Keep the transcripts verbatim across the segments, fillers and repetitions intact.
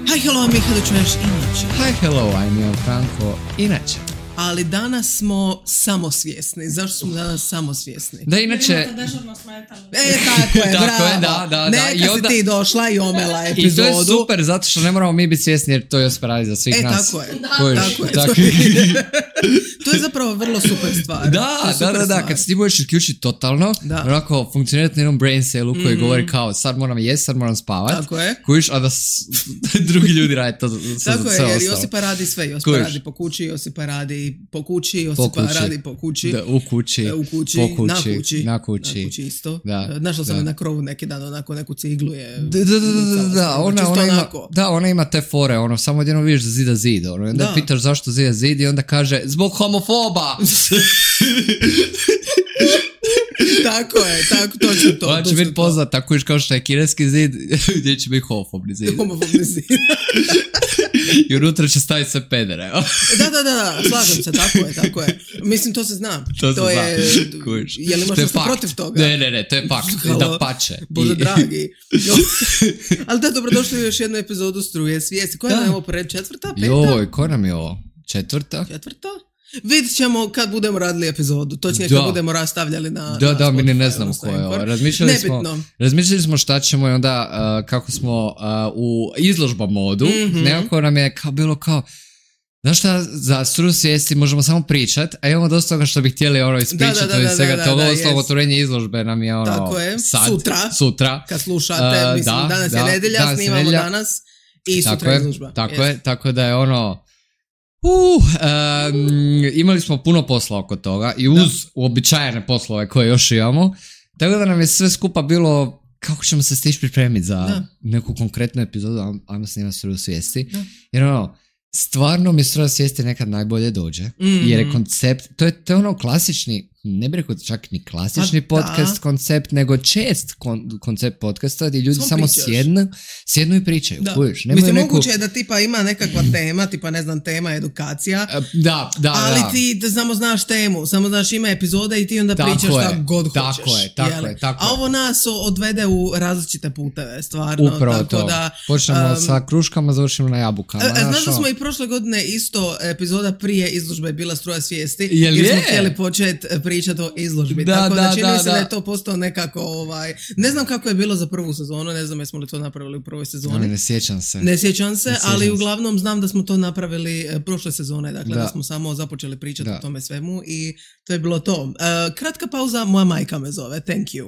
Hi, hello, Miha, da čuješ inače. Hi, hello, I'm Jan Franko, inače. Ali danas smo samosvjesni. Zašto smo danas samosvjesni? Da, inače... E, tako je, bravo. Tako je, da, da, Neka da. I onda... si ti došla i omela epizodu. I to je super, zato što ne moramo mi biti svjesni jer to je radi za svih e, nas. E, tako je. Kojiš, tako je. Tako. To je zapravo vrlo super stvar. Da, da, da, da, kad se ti budeš isključiti totalno, da. Onako funkcionirati na jednom brain celu koji mm. govori kao sad moram jest, sad moram spavat. Tako je. Kojiš, a da s... drugi ljudi rade to sve tako je, jer ostalo. Josipa radi sve. Josipa Kojiš. radi po kući, Josipa radi po kući, Josipa po kući. radi po kući. Da, u kući, u kući, po kući, na kući, na kući, na kući isto. Da, našla sam da. je na krovu neki dan, onako neku ciglu je. Da, da, da, da, da, ona, ona ima, da, ona ima te fore, ono, samo odjedno vidiš da zida zid, ono, onda da. pitaš zašto zida zid i onda kaže, zbog homofoba! Tako je, tako, točno to. Ona će biti poznat, tako iš kao što je kineski zid, gdje će biti homofobni zid. Homofobni zid. I unutra će staviti sve pedere. da, da, da, slažem se, tako je, tako je. Mislim, to se zna. To, to se je, zna. Je li imaš nešto protiv toga? Ne, ne, ne, to je fakt. Da pače. Bože I... dragi. Ali da, dobrodošli u još jednu epizodu Struje svijesti. Koja nam je ovo pred četvrta, peta? Joj, koja nam je ovo? Četvrta? Četvrta? Vidit ćemo kad budemo radili epizodu, točnije kad budemo rastavljali na Da, na da, Spotify, mi ne, ne znamo koje je ovo. Razmišljali smo, razmišljali smo šta ćemo i onda uh, kako smo uh, u izložba modu, mm-hmm. nekako nam je kao bilo kao, znaš šta, za Struju svijesti možemo samo pričat, a imamo dosta toga što bi htjeli ono ispričati da, da, da, od svega toga, osnovno otvorenje izložbe nam je ono tako je, sad, sutra, sutra, kad slušate, uh, mislim, da, danas da, je nedelja, danas snimamo nedelja. danas i sutra tako je izložba. Tako yes. je, tako da je ono, Uh, um, imali smo puno posla oko toga i uz da. uobičajene poslove koje još imamo, tako da nam je sve skupa bilo kako ćemo se stići pripremiti za da. neku konkretnu epizodu, ajmo snimati Struju svijesti, da. jer ono, stvarno mi Struja svijesti nekad najbolje dođe, mm-hmm. jer je koncept, to je, to je ono klasični, ne bih rekao čak ni klasični pa, podcast da. koncept, nego čest kon, koncept podcasta gdje ljudi samo, samo sjednu, sjednu i pričaju. Kužiš, mislim, neku... moguće je da tipa ima nekakva tema, tipa ne znam, tema edukacija, da, da, ali da. ti da samo znaš temu, samo znaš ima epizoda i ti onda tako pričaš šta god tako hoćeš. Tako je, tako je, tako A ovo nas odvede u različite puteve, stvarno. Upravo tako to. Da, počnemo um, sa kruškama, završimo na jabukama. A, znaš da smo i prošle godine isto epizoda prije izložbe je bila Struja svijesti, Jel jer je? smo htjeli početi pričati o izložbi. Da, tako da, da čini da, se da. da je to postao nekako ovaj, ne znam kako je bilo za prvu sezonu, ne znam jesmo li to napravili u prvoj sezoni. Ali ne sjećam se. Ne sjećam se, ne sjećam ali se. uglavnom znam da smo to napravili e, prošle sezone, dakle da, da smo samo započeli pričati da. o tome svemu i to je bilo to. E, kratka pauza, moja majka me zove, thank you.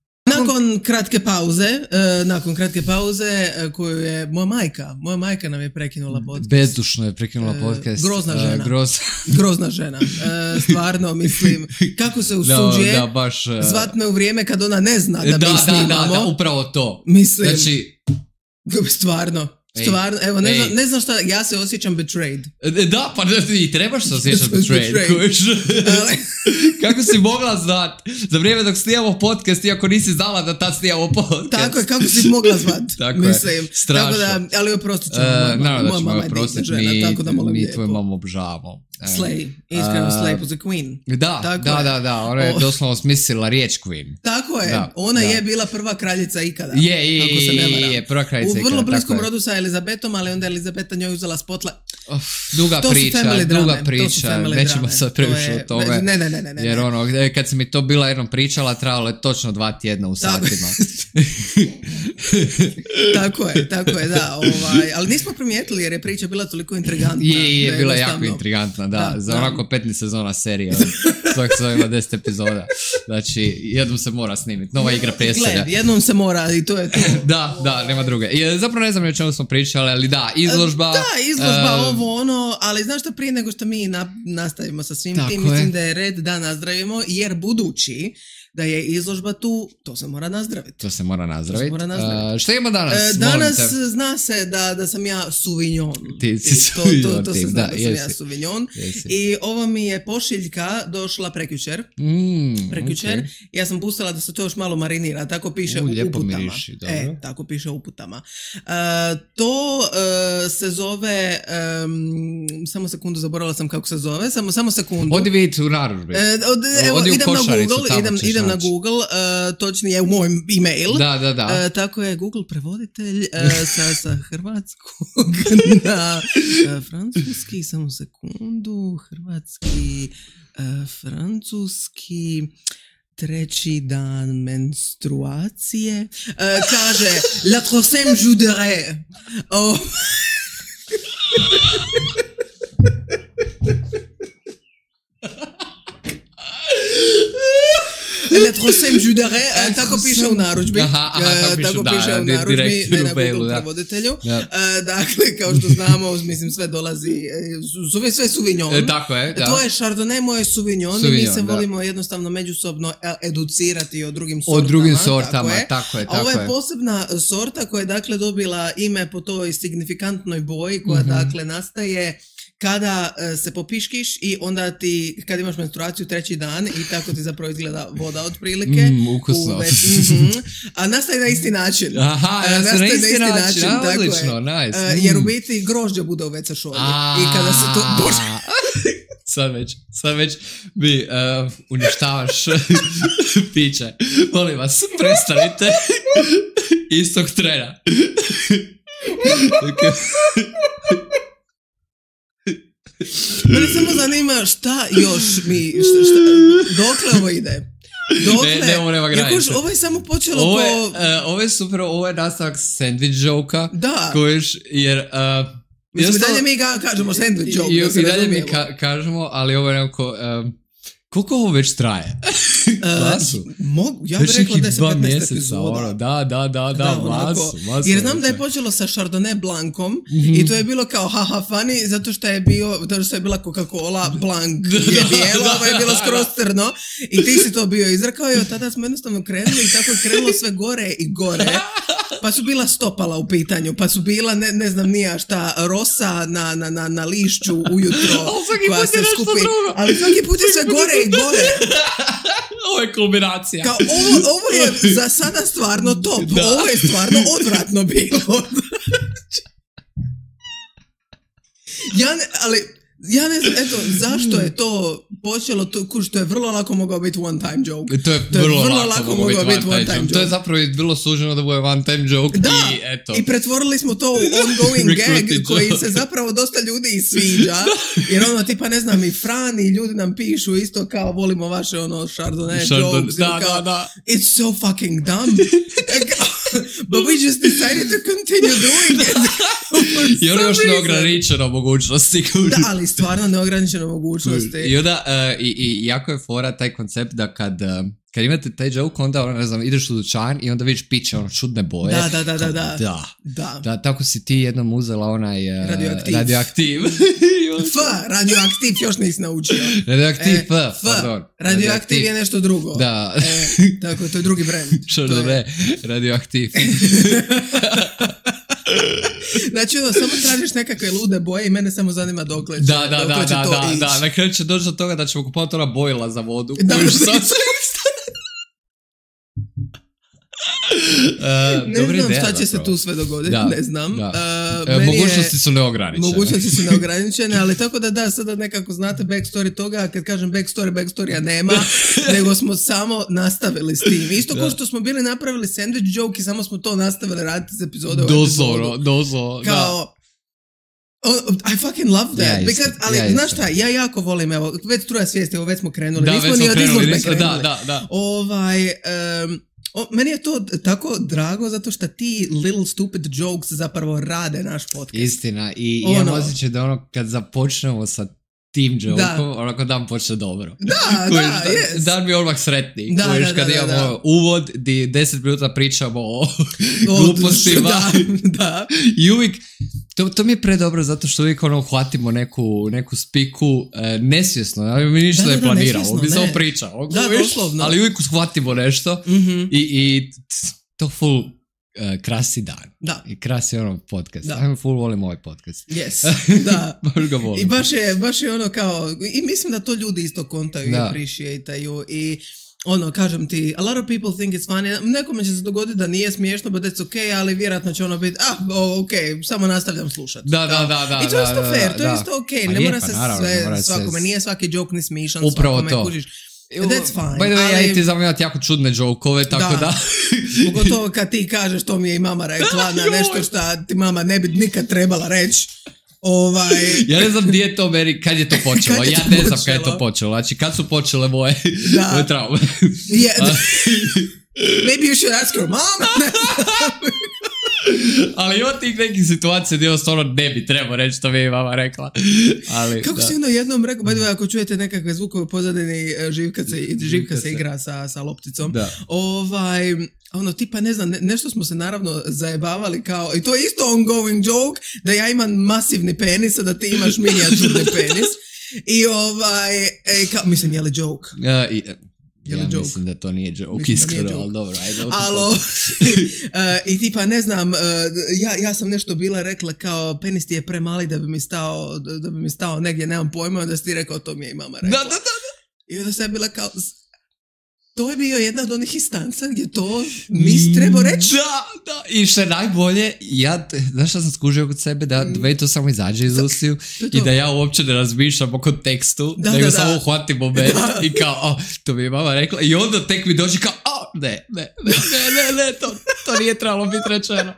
Nakon kratke pauze, uh, nakon kratke pauze uh, koju je moja majka, moja majka nam je prekinula podcast. Bezdušno je prekinula podcast. Uh, grozna žena. Uh, groz... grozna žena. Uh, stvarno, mislim, kako se usuđuje da, da, baš, uh... zvat me u vrijeme kad ona ne zna da, da mi snimamo. Da, da, da, upravo to. Mislim, znači... stvarno. Stvarno, evo, ne, zna, ne znam šta, ja se osjećam betrayed. Da, pa i trebaš se osjećati betrayed. betrayed. Kako si mogla znat za vrijeme dok snijamo podcast, iako nisi znala da tad snijamo podcast. Tako je, kako si mogla zvat. Tako mislim, je, strašno. Tako da, ali oprostit ćemo. Uh, Naravno da ćemo oprostiti, mi, tako da mi tvoju mamu obožavamo. Slay, iskreno uh, Slay was a queen. Da, tako da, je. da, da, ona je doslovno smislila riječ queen. Tako je, da, ona da. je bila prva kraljica ikada. Je, je, je, je, prva kraljica ikada. U vrlo bliskom rodu sa Elizabetom, ali onda Elizabeta njoj uzela spotlight. Oh, duga to priča, duga priča, nećemo sad previše o tome. Ne, ne, ne, ne, ne. Jer ono, kad si mi to bila jednom pričala, trebalo je točno dva tjedna u satima. Tako je, tako je, da. Ovaj, ali nismo primijetili jer je priča bila toliko intrigantna. Je, je, bila jako intrigantna, da. da za onako petnaest sezona serija. Svaki sezon ima deset epizoda. Znači, jednom se mora snimiti. Nova igra prijestolja. Gled, jednom se mora i to je to. Da, da, nema druge. I, zapravo ne znam o čemu smo pričali, ali da, izložba. Da, izložba, uh, ovo, ono, ali znaš što prije nego što mi na, nastavimo sa svim tim, mislim je. da je red da nazdravimo, jer budući da je izložba tu, to se mora nazdraviti. To se mora nazdraviti. Se mora nazdraviti. Uh, što imamo danas? Uh, danas zna se da, da sam ja Sauvignon. Ti si Sauvignon. To, to, to se zna da, da sam jesi. ja Sauvignon. Jesi. I ovo mi je pošiljka došla prekjučer. Mm, prekjučer. Okay. Ja sam pustila da se to još malo marinira. Tako piše u, u lijepo uputama. Miriši, dobro. E, tako piše u uputama. Uh, to uh, se zove, um, samo sekundu, zaboravila sam kako se zove. Samo, samo sekundu. Odi vidjeti u narudžbi. Uh, od, evo, Odi u idem na Google, idem, idem idem znači. na Google, uh, točnije u moj e-mail. Da, da, da. Uh, tako je Google prevoditelj uh, sa, sa hrvatskog na uh, francuski, samo sekundu, hrvatski, uh, francuski, treći dan menstruacije. Uh, kaže, la troisième jour de ré. Oh. Le troisième jour de ré, tako piše u narudžbi. Aha, aha, tako piše, tako da, piše u di- narudžbi, direkt ne u na mailu, Google da. prevoditelju. Da. Uh, dakle, kao što znamo, mislim, sve dolazi, e, sve, sve Sauvignon. E, tako je, da. To je Chardonnay, moje Sauvignon, i mi Sauvignon, se da. volimo jednostavno međusobno e- educirati o drugim sortama. O drugim sortama, tako je. tako je, A ovo tako je je. posebna sorta koja je dakle dobila ime po toj signifikantnoj boji koja Mhm. dakle nastaje kada e, se popiškiš i onda ti, kad imaš menstruaciju treći dan i tako ti zapravo izgleda voda otprilike. Mm, ukusno. U već- mhm. A nastaje na isti način. Aha, E, ja sam na nastaje isti način, a, tako je. odlično, nice. E, jer u Mm. biti grožđe bude u veca šolje. A, I kada se to... Bože, sad već, sad već mi uh, uništavaš piće. Molim vas, prestanite istog trena. mene samo zanima šta još mi... Šta, šta, dokle ovo ide? Dokle? Ne, ne, ovo nema Jer granice. kuž, ovo je samo počelo Ovo je, ko... uh, ovo je super, ovo je nastavak sandwich joke-a. Da. Kojiš, jer... Uh, Mislim, i jednostavno- dalje mi ga kažemo sandwich joke. I, da se i dalje mi razumijemo. ka- kažemo, ali ovo je nekako... Um, koliko ovo već traje? Masu. Uh, mogu, ja Već bih rekla nekih deset dva petnaest mjeseca, epizoda. ono, da, da, da, da, onako. masu, masu. Jer znam da je već. počelo sa Chardonnay Blancom Mhm. i to je bilo kao haha funny zato što je bio, zato što je bila Coca-Cola Blanc Da, je bijelo, da, ovo je bilo da, skroz crno i ti si to bio izrekao i od tada smo jednostavno krenuli i tako je krenulo sve gore i gore. Pa su bila stopala u pitanju, pa su bila, ne, ne znam nija šta, rosa na, na, na, na lišću ujutro. Ali svaki koja put je se nešto skupi. drugo. Ali svaki put je sve gore i gore. Ovo je kombinacija. Kao, ovo, ovo je za sada stvarno top. Da. Ovo je stvarno odvratno bilo. ja ne, ali... Ja ne znam, eto, zašto je to počelo, to, kuž, to je vrlo lako mogao biti one time joke. To je To je vrlo, vrlo lako, lako moglo mogao biti biti one one time time joke. To je joke. zapravo i bilo suženo da bude one time joke Da, i eto. i pretvorili smo to u ongoing gag Recruiting koji joke. se zapravo dosta ljudi i sviđa. Jer ono, tipa, ne znam, i Fran i ljudi nam pišu isto kao volimo vaše ono Chardonnay Chardonnay, jokes. da, kao, da, da. It's so fucking dumb. But we just decided to continue doing it. I ono For još some reason. neograničeno mogućnosti. Da, ali stvarno neograničene mogućnosti. I onda, uh, i, i jako je fora taj koncept da kad, uh, kad imate taj joke, onda, ono, ne znam, ideš u dućan i onda vidiš piće, ono, čudne boje. Da, da, da, da, Kao, da. Da. Da. Da, tako si ti jednom uzela onaj uh, Radioaktiv. radioaktiv. F, radioaktiv još nisi naučio. radioaktiv, E, F, F, pardon. radioaktiv je nešto drugo. Da. E, tako, to je drugi brand. Što To da je- ne, radioaktiv. Znači, ono, samo tražiš nekakve lude boje i mene samo zanima dokle će, Da, da, dokle da, će da, to da, ići. da, na kraju će doći do toga da ćemo kupovati ona bojila za vodu. Da, Kojiš da. sad. Uh, Ne dobra znam ideja šta će se zapravo. tu sve dogoditi, Da, ne znam. da. Uh, E, meni je- mogućnosti su neograničene. Mogućnosti su neograničene, ali tako da da, sada nekako znate backstory toga, a kad kažem backstory, backstorya nema, nego smo samo nastavili s tim. Isto kao Da. što smo bili napravili sandwich joke i samo smo to nastavili raditi s epizode u Doslovno, epizodu. doslovno, da. Kao, oh, I fucking love that. Ja isto, because, ali ja isto. znaš šta, ja jako volim, evo, već struja svijesti, evo već smo krenuli. Da, nismo već ni smo od krenuli, izložbe nismo- da, krenuli. da, da. Ovaj, em, o, meni je to tako drago zato što ti little stupid jokes zapravo rade naš podcast. Istina, i Ono. imam osjećaj da ono kad započnemo sa tim jokom, Da. onako dan počne dobro. Da, Kojiš, da, yes. Dan mi je odmah sretniji. Da, Kojiš, da, kad da, imamo da. uvod di deset minuta pričamo o O, glupostima. Da, da. I uvijek, to, to mi je predobro zato što uvijek ono uhvatimo neku, neku spiku e, nesvjesno, ali mi ništa Da, da, ne da, planiramo, nesvjesno, mi samo ne. pričamo. Da, kojiš, doslovno. ali uvijek uhvatimo nešto Mhm. i, i to full e, krasi dan. Da. I krasi ono podcast. Da. Ja full volim ovaj podcast. Yes, da. Baš ga volim. I baš je, baš je ono kao, i mislim da to ljudi isto kontaju i Da. appreciate-aju i ono, kažem ti, a lot of people think it's funny, nekome će se dogoditi da nije smiješno, but that's okay, ali vjerojatno će ono biti, ah, oh, ok, samo nastavljam slušat. Da, da, da, da. I to je da, isto da, fair, da, to je da. isto ok, Pa ne je, mora pa se naravno, ne sve mora se- svakome, nije svaki joke ni smišan, Upravo svakome to. kužiš. That's fine. By the way, ali... ja ti znam imati jako čudne džokove, tako da... da. Pogotovo kad ti kažeš to mi je i mama rekla na nešto što ti mama ne bi nikad trebala reći. Ovaj... Ja ne znam gdje je to meni, kad je to počelo, je ja to ne počelo? znam kad je to počelo, znači kad su počele moje, moje traume. Yeah. Maybe you should ask your mom. Ali ima tih nekih situacija gdje stvarno ne bi trebao reći što mi je mama rekla. Ali, kako da. si ono jednom rekao, by the way, ako čujete nekakve zvukove u pozadini, Živka se, Živka se igra sa, sa lopticom. Da. Ovaj, ono tipa ne znam, ne, nešto smo se naravno zajebavali kao, i to je isto ongoing joke, da ja imam masivni penis, a da ti imaš minijaturni penis. I ovaj, e, kao, mislim, je li joke? Uh, i, Ja joke? Mislim da to nije joke, iskreno, ali dobro, ajde. Alo, uh, i tipa ne znam, uh, ja, ja sam nešto bila rekla kao penis ti je premali da bi mi stao, da bi mi stao negdje, nemam pojma, onda si ti rekao to mi je i mama rekla. Da, da, da, da. I onda sam bila kao, to je bio jedna od onih instanca gdje to nisi trebao reći. Da, da, i što je najbolje, ja, znaš što sam skužio kod sebe, da mm. meni to samo izađe iz usiju i da ja uopće ne razmišljam o kontekstu, da, nego da, samo uhvatim moment i kao, oh, to mi je mama rekla, i onda tek mi dođe kao, oh, ne, ne, ne, ne, ne, ne, to, to nije trebalo biti rečeno.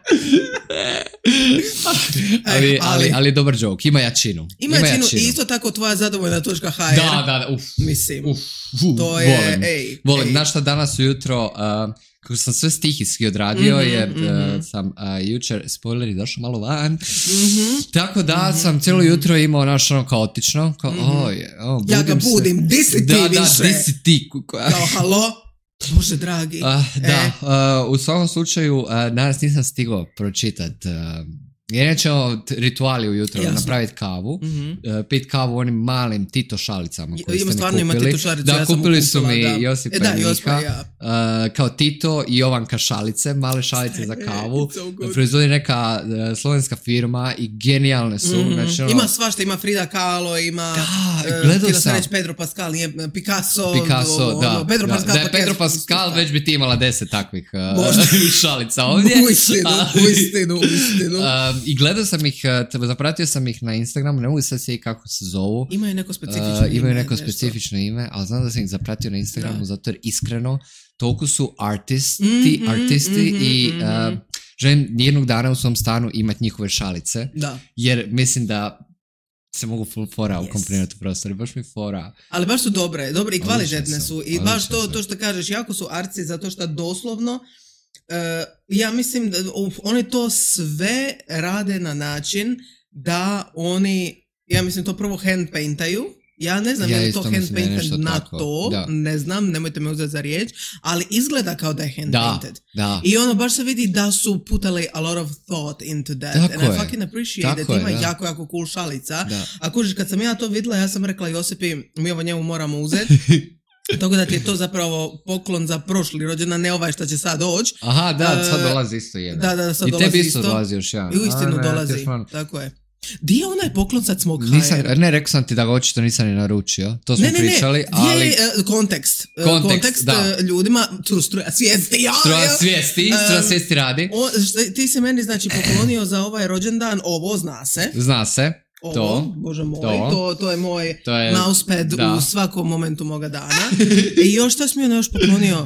ali, ali, ali dobar joke, ima jačinu. Ima, ima jačinu, jačinu. Isto tako tvoja zadovoljna točka ha er. Da, da, uf, mislim, uf, uf, to je, volim, ej, volim. ej. Znaš šta danas ujutro, uh, kako sam sve stihijski odradio, mm-hmm, jer mm-hmm. Uh, sam uh, jučer, spoileri, došao malo van, mm-hmm. tako da mm-hmm. sam cijelo jutro imao naš ono kaotično, kao, mm-hmm. oj, oh, budim ja ga budim, se. Di si ti da, više? Da, di si ti? Kao, halo? Bože dragi. Uh, da, e. uh, u svakom slučaju, uh, danas nisam stigao pročitati. Uh, jer ćemo rituali ujutro, napraviti kavu, mm-hmm. uh, pit kavu onim malim Tito šalicama koje ste mi kupili. Ima Tito šalicu, da, ja kupili sam su mi da. Josipa e, da, i Miha, ja. uh, kao Tito i Jovanka šalice, male šalice za kavu. So proizvodi neka uh, slovenska firma i genijalne su. Mm-hmm. Znači, ono, ima svašta, ima Frida Kahlo, ima da, uh, sam reći Pedro Pascal, nije Picasso. Picasso, ono, da. Pedro da, Pascal, da je Pedro Pascal, već bi ti imala deset takvih uh, šalica ovdje. Uistinu, uistinu, uistinu. Uh, I gledao sam ih, zapratio sam ih na Instagramu, ne mogu sad sjetiti kako se zovu. Imaju neko specifično uh, ime. Imaju neko specifično ime, ali znam da sam ih zapratio na Instagramu, da. Zato jer iskreno, toliko su artisti, mm-hmm, artisti mm-hmm, i uh, želim jednog dana u svom stanu imati njihove šalice, da. Jer mislim da se mogu full fora yes. ukomprinati u prostori, baš mi fora. Ali baš su dobre, dobre i kvalitetne su. I baš to, to što kažeš, jako su arci zato što doslovno Uh, ja mislim da uh, oni to sve rade na način da oni, ja mislim to prvo handpaintaju, ja ne znam ja je li to handpainted na tako. To, da. Ne znam, nemojte me uzeti za riječ, ali izgleda kao da je handpainted. Da, da. I ono baš se vidi da su putali a lot of thought into that. Tako and je. I fucking appreciate tako it. Ima je, jako, jako cool šalica. Da. A kužiš, kad sam ja to vidjela, ja sam rekla Josipi, mi ovo njemu moramo uzeti. Tako da ti je to zapravo poklon za prošli rođendan, ne ovaj što će sad doći. Aha, da, sad dolazi isto jedan. Da, da, sad i dolazi isto. I tebi isto dolazi još jedan. I uistinu dolazi, tako je. Di je onaj poklon sad smog ha er? Nisam, ne, rekao sam ti da ga očito nisam ni naručio. To smo ne, ne, pričali, ne. ali... Ne, ne, uh, kontekst. Uh, kontekst, kontekst da. Uh, ljudima, tu struja svijesti, ja, struja svijesti, struja um, svijesti radi. O, šta, ti se meni, znači, poklonio za ovaj rođendan, ovo zna se. Zna se. Ovo, to, bože moj, to, to, to je moj to je, mousepad da. U svakom momentu moga dana. I još šta si mi ono još poklonio?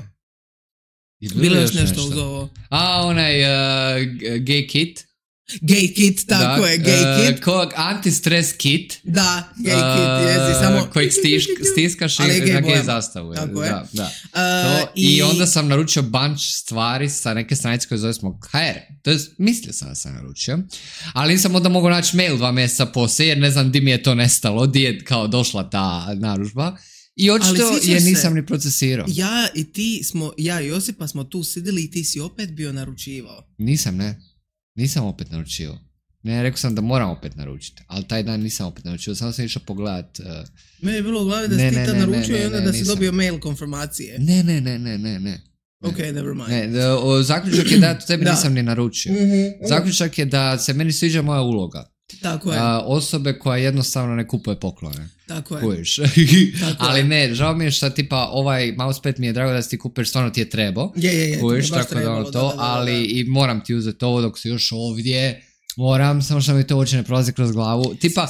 Bilo je još nešto, nešto uz ovo. A, onaj uh, gay kit. Gay kit, tako da, je, gay uh, kit. Kog anti-stress kit. Da, gay kit, jezi, samo... Kojeg stiš, stiskaš i na gay zastavu. Tako je. Da, da. Uh, to, i... I onda sam naručio bunch stvari sa neke stranice koje zove smo ha er. To je, mislio sam da sam naručio. Ali nisam onda mogao naći mail dva mjeseca poslije, jer ne znam di mi je to nestalo, di je kao došla ta naručba. I očito je nisam ni procesirao. Ja i ti smo, ja i Josipa smo tu sidili i ti si opet bio naručivao. Nisam, ne. Nisam opet naručio. Ne, rekao sam da moram opet naručiti, ali taj dan nisam opet naručio, samo sam išao pogledat. Uh... Meni je bilo u glavi da si ti tad naručio ne, ne, i onda ne, da si dobio mail konfirmacije. Ne, ne, ne, ne, ne, ne. Ok, never mind. Ne, da, o, zaključak je da tebi da. Nisam ni naručio. Mm-hmm. Zaključak je da se meni sviđa moja uloga. Tako je. A, osobe koja jednostavno ne kupuje poklone. Tako je. Kujiš. Tako ali je. Ne, žao mi je što tipa ovaj mousepad mi je drago da si ti kupeš, stvarno ti je trebao. Je, je, je. Kujiš, tako trebalo, da ono to, da, da, da, ali da. I moram ti uzeti ovo dok si još ovdje. moram, samo što mi to uopće ne prolazi kroz glavu. Tipa,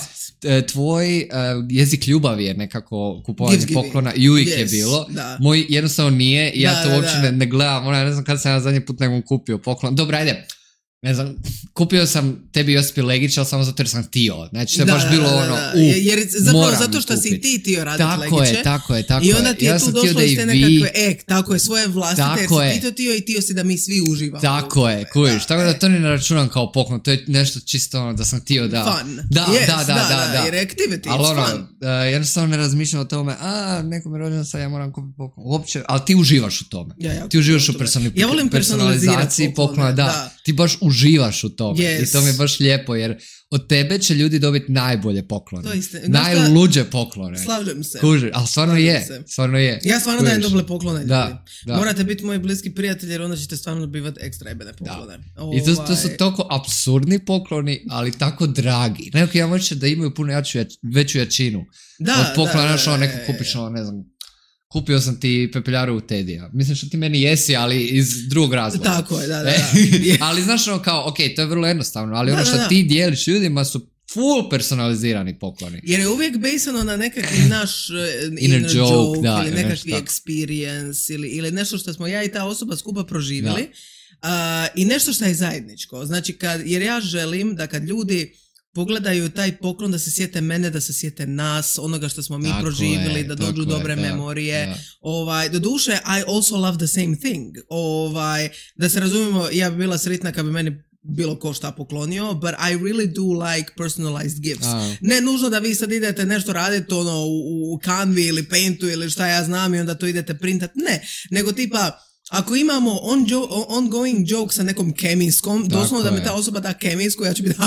tvoj uh, jezik ljubavi je nekako kupovanje poklona i uvijek yes, je bilo. Da. Moj jednostavno nije i ja da, to uopće da, da. Ne, ne gledam. Ona, ne znam kada sam ja zadnji put nekom kupio poklon. Dobro, ajde. Ne znam, kupio sam tebi Josipi Legić, ali samo zato jer sam htio. Znači, to je da, baš bilo da, ono, da. u, jer zapravo moram zato što kupit. si ti htio raditi tako Legiće. Je, tako je, tako je. je. I onda ti je ja tu došlo iz te nekakve, e, tako je, svoje vlastite, jer si ti to htio i htio si da mi svi uživamo. Tako je, kužiš. Tako da to ne računam kao poklon, to je nešto čisto ono da sam htio da... Fun. Da, yes, da, da, da, da, da. Jer activity, ali it's ono, fun. Uh, jednostavno ne razmišljam o tome, a, nekom je rođen sad, ja moram kupiti poklon. Uopće, ali ti uživaš u tome. Ja, ja, ti uživaš u personi- ja volim personalizaciji poklona, da, da. Ti baš uživaš u tome. Yes. I to mi je baš lijepo, jer od tebe će ljudi dobiti najbolje poklone. Najluđe poklone. Slažem se. Kuži, ali stvarno Slažem je. Se. Stvarno je. Ja stvarno dajem doble poklone. Da, da. Morate biti moji bliski prijatelji, jer onda ćete stvarno dobivati ekstra jebene poklone. I to, to su toliko apsurdni pokloni, ali tako dragi. Nekako ja moću da imaju puno jaču, veću jačinu. Da, od poklona, znaš, ono, neko kupiš, ono, ne znam, kupio sam ti pepeljaru u Tedija. Mislim što ti meni jesi, ali iz drugog razloga. Tako je, da, da. da. ali znaš ono kao, ok, to je vrlo jednostavno, ali da, ono što da, da. ti dijeliš ljudima su full personalizirani pokloni. Jer je uvijek basano na nekakvi naš uh, inner, inner joke, joke da, ili nekakvi experience ili, ili nešto što smo ja i ta osoba skupa proživjeli uh, i nešto što je zajedničko. Znači, kad, jer ja želim da kad ljudi pogledaju taj poklon da se sjete mene, da se sjete nas, onoga što smo mi tako proživjeli, je, da dođu dobre je, da, memorije. Da. Ovaj, do duše, I also love the same thing. Ovaj, da se razumijemo, ja bi bila sretna kad bi meni bilo ko šta poklonio, but I really do like personalized gifts. A. Ne nužno da vi sad idete nešto raditi ono, u, u Canvi ili Paintu ili šta ja znam i onda to idete printat. Ne, nego tipa ako imamo on jo- ongoing joke sa nekom kemijskom, doslovno da mi ta osoba da kemijsku, ja ću biti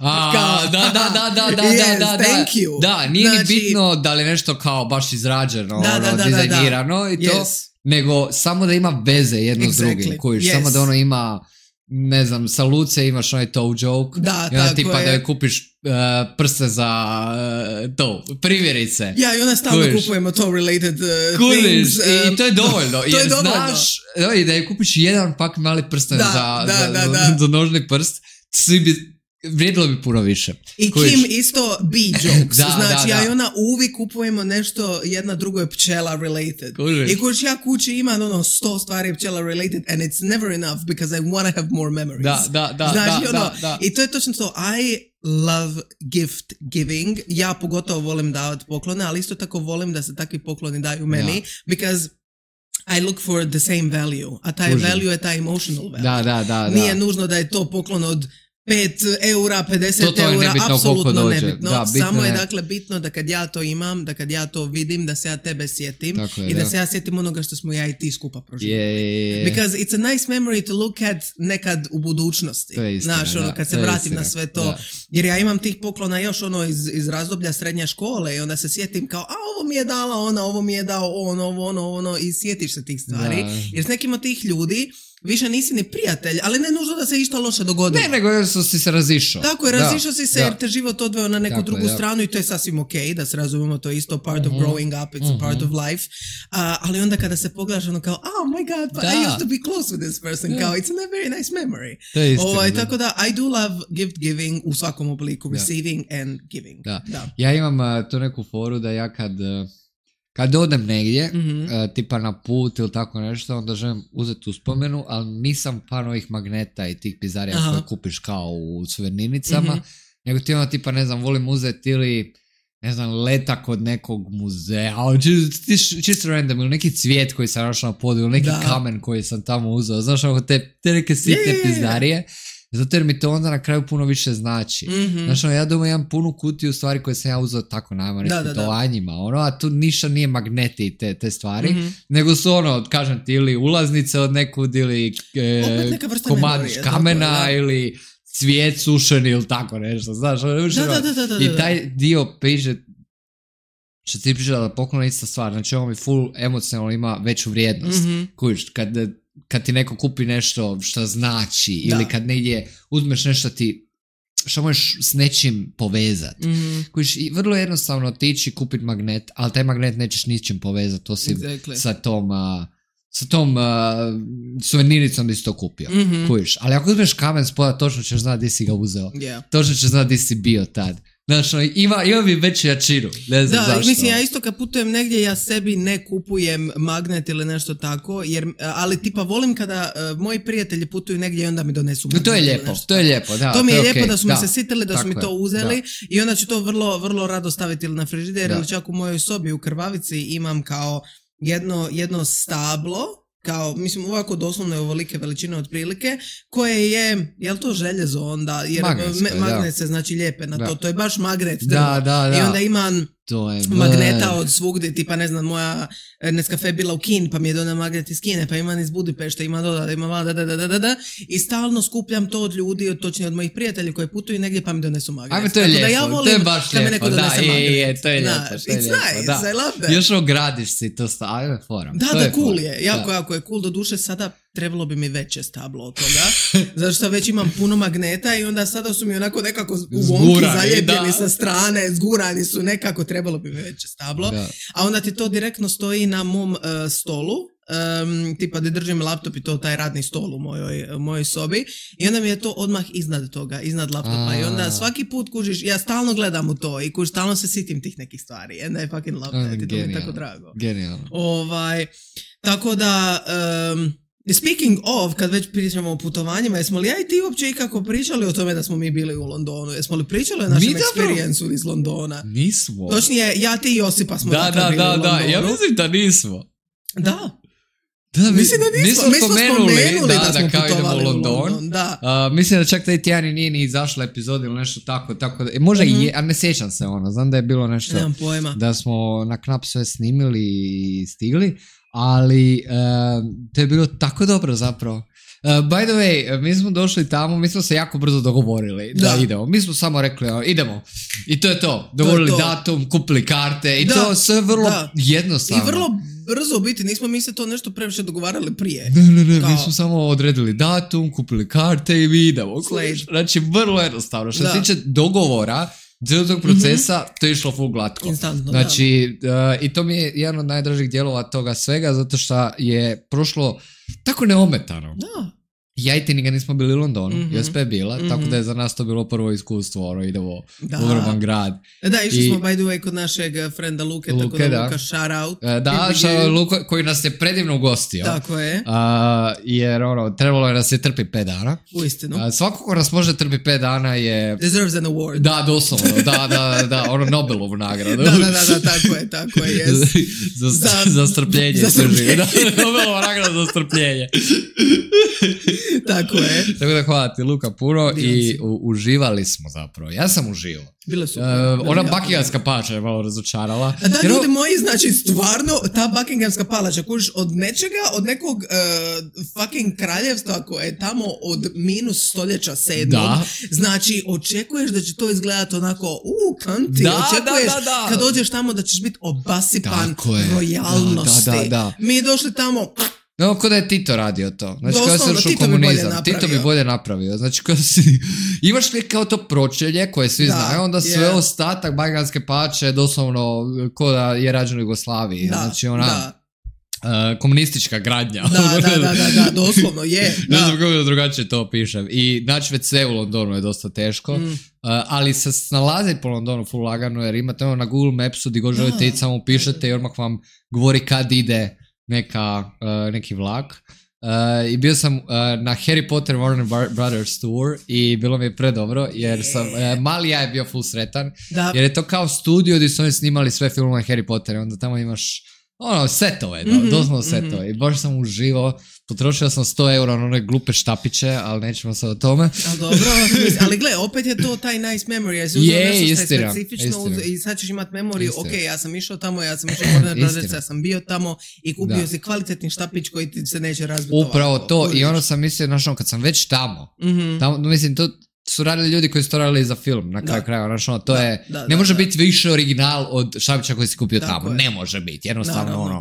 ha, da, da, da, da, da, yes, da, da, thank you. Da, nije znači, ni bitno da li nešto kao baš izrađeno, da, ono, da, da, dizajnirano da, da. i to, yes. nego samo da ima veze jedno exactly. s drugim, kojiš, yes. samo da ono ima, ne znam, sa Luce imaš onaj toe joke, da, i onda tako tipa je. da joj kupiš uh, prste za uh, to, primjerice. Ja, i onda stalno kupiš. Kupujemo to related uh, kupiš, things. Um, i to je dovoljno, to jer je dovoljno. znaš da, da je kupiš jedan pak mali prsten da, za, da, za, da, za, da. za nožni prst, svi bi vrijedilo bi puno više. I Kojiš? Kim isto B-jokes. da, znači, da, ja da. i ona uvijek kupujemo nešto, jedna drugo je pčela related. Kojiš? I kojiš ja kući imam ono sto stvari pčela related and it's never enough because I want to have more memories. Da, da, da, znači, da, ono, da, da. I to je točno to. I love gift giving. Ja pogotovo volim davati poklone, ali isto tako volim da se takvi pokloni daju meni. Da. Because I look for the same value. A taj Užim. value je taj emotional value. Da, da, da, Nije da. nužno da je to poklon od pet eura, pedeset to, to eura, apsolutno nebitno. Da, samo je, je dakle bitno da kad ja to imam, da kad ja to vidim, da se ja tebe sjetim je, i da, da se ja sjetim onoga što smo ja i ti skupa proživjeli. Yeah, yeah, yeah. Because it's a nice memory to look at nekad u budućnosti. Istina, znaš, ono, kad se vratim na sve to. Da. Jer ja imam tih poklona još ono iz, iz razdoblja srednje škole i onda se sjetim kao, a ovo mi je dala ona, ovo mi je dao on, ovo, ono, ono, i sjetiš se tih stvari. Da. Jer s nekim od tih ljudi više nisi ni prijatelj, ali ne nužno da se išta loše dogodilo. Ne, nego jer si se razišao. Tako je, razišao si se da. Jer te život odveo na neku tako drugu je, stranu i to je sasvim ok, da se razumemo, to je isto part uh-huh. of growing up, it's uh-huh. a part of life. Uh, ali onda kada se pogledaš ono kao, oh my god, but da. I used to be close with this person, yeah. kao, it's a very nice memory. To je istina, ovaj, tako da, I do love gift giving u svakom obliku, da. Receiving and giving. Da. Da. Ja imam uh, tu neku foru da ja kad... Uh, Kad odem negdje, mm-hmm. uh, tipa na put ili tako nešto, onda želim uzeti uspomenu, ali nisam fan ovih magneta i tih pizarija Aha. koje kupiš kao u suverninicama, mm-hmm. nego ti ono tipa, ne znam, volim uzeti ili, ne znam, letak od nekog muzeja, čisto čist random, ili neki cvijet koji sam našao na podu, ili neki da. kamen koji sam tamo uzeo, znaš, ako te, te neke sitne yeah. pizarije, zato jer mi to onda na kraju puno više znači. Mm-hmm. Znači, ono, ja doma imam punu kutiju stvari koje sam ja uzeo tako najma na ispitovanjima, ono, a tu ništa nije magneti i te, te stvari, mm-hmm. nego su ono, kažem ti, ili ulaznice od nekud, ili e, komadić kamena, tako, ili cvijet sušen ili tako nešto, znaš, ono, da, da, da, da, da, i taj dio piše, što ti piše da poklona ista stvar, znači ovo mi full emocionalno ima veću vrijednost, mm-hmm. kojiš, kad kad ti neko kupi nešto što znači da. Ili kad negdje uzmeš nešto ti što možeš s nečim povezati. Mm-hmm. Kojiš, i vrlo jednostavno otići kupiti magnet, ali taj magnet nećeš ničim povezati, to si exactly. sa tom uh, sa tom uh, suveniricom gdje si to kupio. Mm-hmm. Kujiš. Ali ako uzmeš kamen spoda, točno ćeš znati gdje si ga uzeo. Yeah. Točno ćeš znati gdje si bio tad. Znači, ima, ima mi veću jačinu. Ne znam da, zašto. mislim, ja isto kad putujem negdje, ja sebi ne kupujem magnet ili nešto tako, jer, ali tipa volim kada uh, moji prijatelji putuju negdje i onda mi donesu magnet. To je lijepo, to je lijepo, da. To mi je to lijepo okay. da su da. mi se sitili, da tako su mi je. to uzeli da. i onda ću to vrlo, vrlo rado staviti ili na frižider Da. ili čak u mojoj sobi u krvavici imam kao jedno, jedno stablo, kao, mislim, ovako doslovno je ovolike veličine otprilike, koje je, je li to željezo onda? Jer Magnetsko, me, magnet da. se znači lijepe na Da. to, to je baš magnet drvo. Da, da, da. I onda imam To je magneta od svugdje, tipa ne znam, moja Nescafe bila u Kini, pa mi je donao magnet iz Kine, pa imam iz Budimpešte, ima doda, ima da, da, da, da, da, i stalno skupljam to od ljudi, od, točnije od mojih prijatelja koji putuju negdje pa mi donesu magnet. Ajme, to je Tako lijepo, da ja volim to je baš da me lijepo, neko da, donese je, magnet. je, to je lijepo, Znaš, to je it's lijepo, nice, da. I love that. Još ogradiš si to sta, ajme, forum. Da, to da, je cool forum. je, jako, Da. jako je cool, do duše sada trebalo bi mi veće stablo od toga, zato što već imam puno magneta i onda sada su mi onako nekako u vonki Zgurani, zalijepljeni da. sa strane, zgurani su nekako, trebalo bi mi veće stablo. Da. A onda ti to direktno stoji na mom uh, stolu, um, tipa da držim laptop i to taj radni stol u mojoj, u mojoj sobi i onda mi je to odmah iznad toga, iznad laptopa A. i onda svaki put kužiš, ja stalno gledam u to i kužiš, stalno se sitim tih nekih stvari and I fucking love that i to mi je tako drago. Genijalno. Ovaj, tako da... Um, speaking of, kad već pričamo o putovanjima, jesmo li ja i ti uopće ikako pričali o tome da smo mi bili u Londonu? Jesmo li pričali o našem experience-u iz Londona? Nismo. Točnije, ja, ti i Josipa smo Da, dakle da, bili da, u da, Londonu. ja mislim da nismo. Da, Da, mi, mislim da nismo. Mi smo spomenuli da, da smo kao idemo putovali u u London. London. Da. Uh, mislim da čak taj tjedan i nije ni izašla epizoda ili nešto tako, tako da, možda Mhm. i je, a ne sjećam se ono, znam da je bilo nešto, Nemam pojma. da smo na knap sve snimili i stigli, ali uh, to je bilo tako dobro zapravo. Uh, by the way, mi smo došli tamo, mi smo se jako brzo dogovorili da, Da. idemo. Mi smo samo rekli, o, idemo. I to je to. Dogovorili to. datum, kupili karte i Da, to sve vrlo da. jednostavno. I vrlo brzo u biti, nismo mi se to nešto previše dogovarali prije. Ne, ne, ne, Kao- mi smo samo odredili datum, kupili karte i mi idemo. Slade. Znači, vrlo jednostavno. Što se Da. tiče dogovora, cijelog tog procesa, mm-hmm. to je išlo full glatko. Instantno, Znači, uh, i to mi je jedan od najdražih dijelova toga svega, zato što je prošlo tako neometano. Da. Ja i ti nikad nismo bili u Londonu, Mhm. Jospa je bila, Mhm. tako da je za nas to bilo prvo iskustvo, ono, idemo Da. u ogroman grad. Da, išli I- smo by the way kod našeg frenda Luke, Luke, tako da da. Luka shout out. E, Da, Big što you. Luko, koji nas je predivno ugostio. Tako je, A, jer ono, trebalo je nas je trpi pet dana. uistinu. A, svako ko nas može trpi pet dana je... Deserves an award. Da, doslovno, da, da, da, ono Nobelovu nagradu. Da, da, da, da, tako je, tako je, yes. za, za, Za- za strpljenje. za se živi. strpljenje. Da, Nobelova nagrada za strpljenje. Tako je. Tako da hvala ti Luka puno Divan i si. u, uživali smo zapravo. Ja sam uživao. Bile su. Uh, ona Buckinghamska palača je malo razočarala. A da, Jer ljudi ovo- moji, znači, stvarno, ta Buckinghamska palača, kužiš, od nečega, od nekog uh, fucking kraljevstva koje je tamo od minus stoljeća sedmog, Da. znači, očekuješ da će to izgledati onako, u, kanti, Da, očekuješ da, da, da. kad dođeš tamo da ćeš biti obasipan Tako je. rojalnosti. Da, da, da. Mi došli tamo, No, ko da je Tito radio to. Znači, kao Doslovno, se ušao u Tito bi bolje komunizam. Tito bi napravio. bolje napravio. Znači, kao si... Imaš li kao to pročelje koje svi Da, znaju, onda sve je. ostatak Buckinghamske palače je doslovno ko da je rađeno u Jugoslaviji. da, Znači, ona da, uh, komunistička gradnja. da, da, da, da, da, doslovno, je, Ne znam da. kako da drugačije to opišem. I naći već sve u Londonu je dosta teško. Mm. Uh, ali se snalazi po Londonu full lagano jer imate ono na Google Mapsu gdje god želite ići samo upišete i odmah vam govori kad ide neka, uh, neki vlak. Uh, I bio sam uh, na Harry Potter Warner Bar- Brothers tour i bilo mi je predobro jer sam, uh, mali ja je bio full sretan Da. jer je to kao studio gdje su oni snimali sve filmove Harry Potter i onda tamo imaš ono, setove, mm-hmm, doslovno setove mhm. i baš sam uživao, potrošio sam sto eura na one glupe štapiće, ali nećemo sad o tome. A dobro, ali gle, opet je to taj nice memory, ja si uzeo Je, nešto što istina, je specifično istina. uz, i sad ćeš imat memoriju, Istina. ok, ja sam išao tamo, ja sam išao u Warner Brothers, Istina. ja sam bio tamo i kupio Da. si kvalitetni štapić koji ti se neće razbiti. Upravo ovako, to kužiš. i ono sam mislio, znaš, ono, kad sam već tamo, Mhm. tamo, mislim, to su radili ljudi koji su to radili za film, na kraju Da. krajeva, znaš, ono, to Da, je, da, ne da, može da. biti više original od štapića koji si kupio Tako tamo, je. ne može biti, jednostavno, Naravno. ono,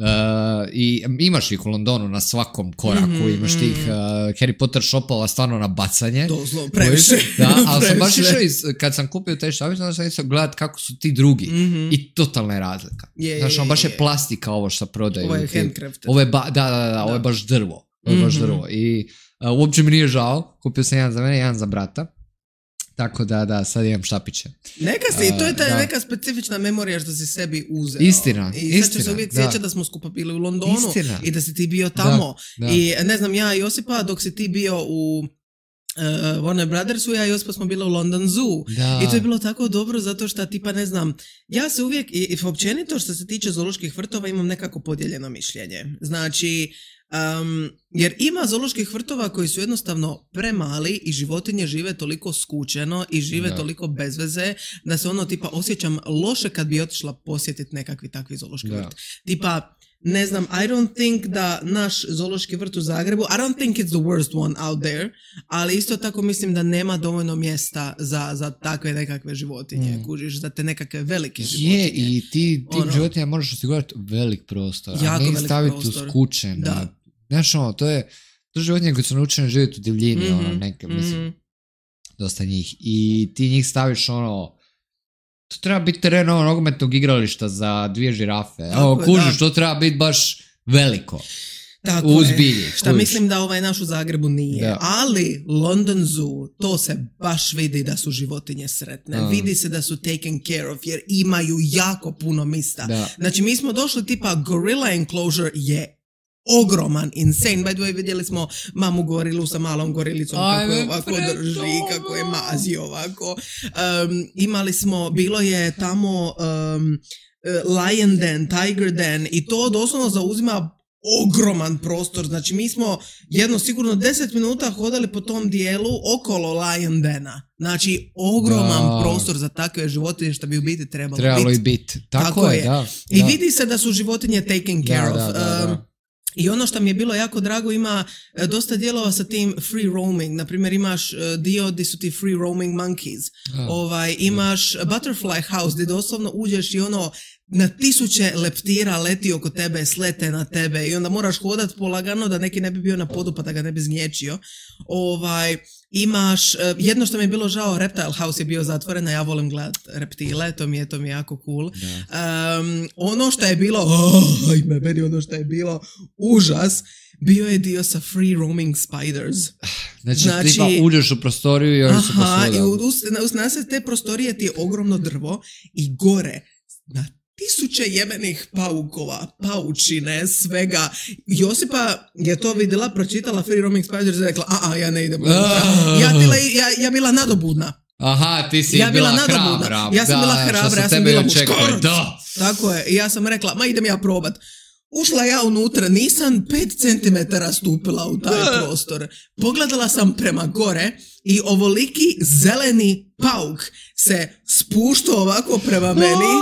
i imaš ih u Londonu na svakom koraku, mm-hmm, imaš tih uh, Harry Potter shopova stvarno na bacanje. Doslovno, previše. Da, ali sam baš išao, iz, kad sam kupio taj štapić, onda sam išao gledat kako su ti drugi. Mm-hmm. I totalna je razlika. Yeah, znaš, on baš je plastika ovo što prodaju. Ovo je handcrafted. Ovo je, ba, da, da, da, da, ovo je baš drvo. Ovo je baš mm-hmm. drvo. I uh, uopće mi nije žao, kupio sam jedan za mene, jedan za brata. Tako da, da, sad imam štapiće. Neka si, uh, to je ta da. neka specifična memorija što si sebi uzeo. Istina, I istina. sad ću se uvijek sjećati da smo skupa bili u Londonu istina. I da si ti bio tamo. Da, da. I ne znam, ja i Josipa, dok si ti bio u uh, Warner Brothersu, ja i Josipa smo bili u London Zoo. Da. I to je bilo tako dobro zato što tipa ne znam, ja se uvijek, i, i općenito što se tiče zooloških vrtova imam nekako podijeljeno mišljenje. Znači, Um, jer ima zooloških vrtova koji su jednostavno premali i životinje žive toliko skučeno i žive da. toliko bez veze da se ono tipa osjećam loše kad bi otišla posjetiti nekakvi takvi zoološki da. vrt. Tipa, ne znam, I don't think da naš zoološki vrt u Zagrebu, I don't think it's the worst one out there, ali isto tako mislim da nema dovoljno mjesta za, za takve nekakve životinje, mm. kužiš, za te nekakve velike životinje. Je, i ti, ti ono, životinja možeš osigurati velik prostor, a ne staviti u skučen. Da. Znaš ono, to je, to je životinje koje su naučene živjeti u divljini, mm-hmm. ono, neke, mislim, mm-hmm. dosta njih. I ti njih staviš, ono, to treba biti teren ovo nogometnog igrališta za dvije žirafe. Evo, kužiš, to treba biti baš veliko. Tako u je. Zbilji, šta kužiš. Mislim da ovaj naš u Zagrebu nije. Da. Ali London Zoo, to se baš vidi da su životinje sretne. Uh. Vidi se da su taken care of, jer imaju jako puno mista. Da. Znači, mi smo došli tipa Gorilla Enclosure je ogroman, insane. By the way, vidjeli smo mamu gorilu sa malom gorilicom kako je ovako drži, kako je mazi ovako. Um, imali smo, bilo je tamo um, Lion Den, Tiger Den i to doslovno zauzima ogroman prostor. Znači mi smo jedno sigurno deset minuta hodali po tom dijelu okolo Lion Dena. Znači ogroman da. prostor za takve životinje što bi u biti trebalo, trebalo biti. i biti. Tako, Tako je, da. I da. vidi se da su životinje taken care da, of. Da, da, da. Um, I ono što mi je bilo jako drago, ima e, dosta dijelova sa tim free roaming. Naprimjer, imaš e, dio gdje su ti free roaming monkeys. Ah, ovaj, imaš yeah. butterfly house gdje doslovno uđeš i ono na tisuće leptira leti oko tebe, slete na tebe i onda moraš hodat polagano da neki ne bi bio na podu pa da ga ne bi zgnječio. Ovaj, imaš, jedno što mi je bilo žao, Reptile House je bio zatvoren, a ja volim gledat reptile, to mi je, to mi je jako cool. Um, ono što je bilo, oh, ajme, meni ono što je bilo užas, bio je dio sa free roaming spiders. Znači, znači ti pa uđeš u prostoriju i oni su posvuda. Aha, i uz, uz nas te prostorije ti je ogromno drvo i gore na tisuće jebenih paukova, paučine, svega. Josipa je to vidjela, pročitala Free Roaming Spiders i rekla, a, a, ja ne idem. Ja, bila, ja, ja bila nadobudna. Aha, ti si ja bila, bila hrabra. Ja sam da, bila hrabra, ja sam bila muškarac. Da. Tako je, i ja sam rekla, ma idem ja probat. Ušla ja unutra, nisam pet centimetara stupila u taj prostor. Pogledala sam prema gore i ovoliki zeleni pauk se spuštao ovako prema meni.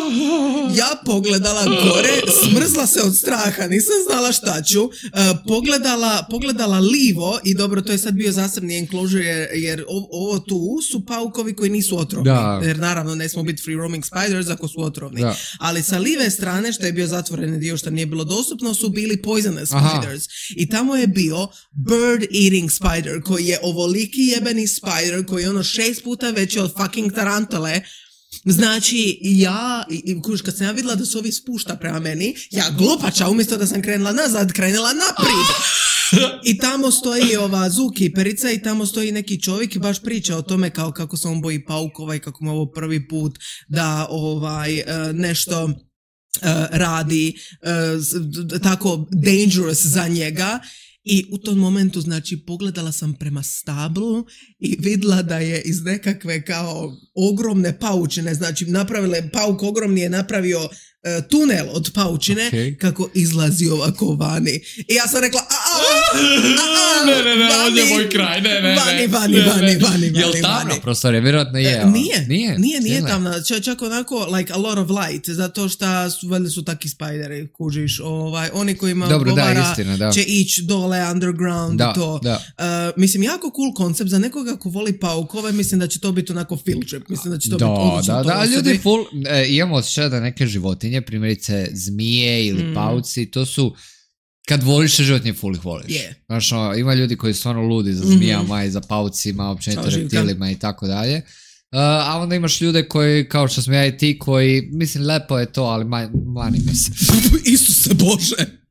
Ja pogledala gore, smrzla se od straha, nisam znala šta ću, uh, pogledala, pogledala livo i dobro, to je sad bio zasebni enclosure jer, jer ovo tu su paukovi koji nisu otrovni, da. Jer naravno ne smo biti free roaming spiders ako su otrovni, da. Ali sa live strane što je bio zatvoreni dio što nije bilo dostupno su bili poisonous spiders. Aha. I tamo je bio bird eating spider koji je ovoliki jebeni spider koji je ono šest puta veći od fucking tarantule. Znači, ja, kužiš, kad sam ja vidjela da se ovi spušta prema meni, ja glupača, umjesto da sam krenula nazad, krenula naprijed. I tamo stoji ova zukiperica i tamo stoji neki čovjek i baš priča o tome kao kako se on boji paukova i kako mu ovo prvi put da ovaj nešto uh, radi uh, tako dangerous za njega. I u tom momentu, znači, pogledala sam prema stablu i vidjela da je iz nekakve kao ogromne paučine, znači napravile, pauk ogromni je napravio uh, tunel od paučine, okay. Kako izlazi ovako vani. I ja sam rekla, a, a, a, a, ne, ne, ne, ovdje je moj kraj, ne, ne, vani, vani, vani, vani, vani. Je li tamna prostorija? Vjerojatno je. Uh, nije, nije, nije, nije tamna. Č- čak onako, like a lot of light, zato što su, valjda su taki spajderi, kužiš, ovaj, oni kojima dobro, odgovara da, istina, da. Će ići dole underground da, i to. Da. Uh, mislim, jako cool koncept za nekoga ko voli paukove, mislim da će to biti onako field trip, mislim da će to da, biti odlično. Da, da, da, ljudi full, e, imamo osjećaj da neke životinje životinje, primjerice zmije ili Mm. pauci, to su kad voliš te životinje, ful ih voliš. Je. Znaš, ono, ima ljudi koji su stvarno ludi za zmijama i za paucima, općenito Čao, Živka. reptilima i tako dalje. Uh, a onda imaš ljude koji, kao što smo ja i ti, koji, mislim, lepo je to, ali ma, mani me se. Isuse Bože.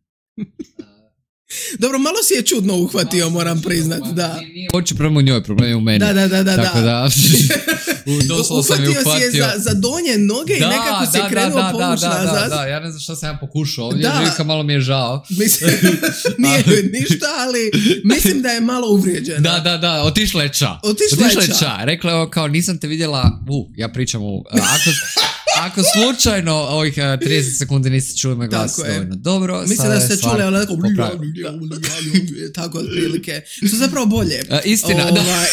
Dobro, malo si je čudno uhvatio, moram priznat, da. Hoće problem u njoj, problem je u meni. Da, da, da, da. Tako da, u doslovno sam je Uhvatio si je uhvatio. za, za donje noge i nekako si je krenuo da, povuć da, nazad. Da, da, ja ne znam šta sam ja pokušao ovdje, Da. Živka, malo mi je žao. Mislim, nije ništa, ali mislim da je malo uvrijeđena. Da, da, da, otišla je ča. Otišla je ča. Rekla je kao, nisam te vidjela, u, ja pričam u, ako, ako slučajno ovih uh, trideset sekundi niste čuli me glas Tako je. dovoljno dobro. Mislim sada da je ste stvar čuli ono neko popravljena. tako otprilike. Što je zapravo bolje. Uh, istina, da. Ovaj,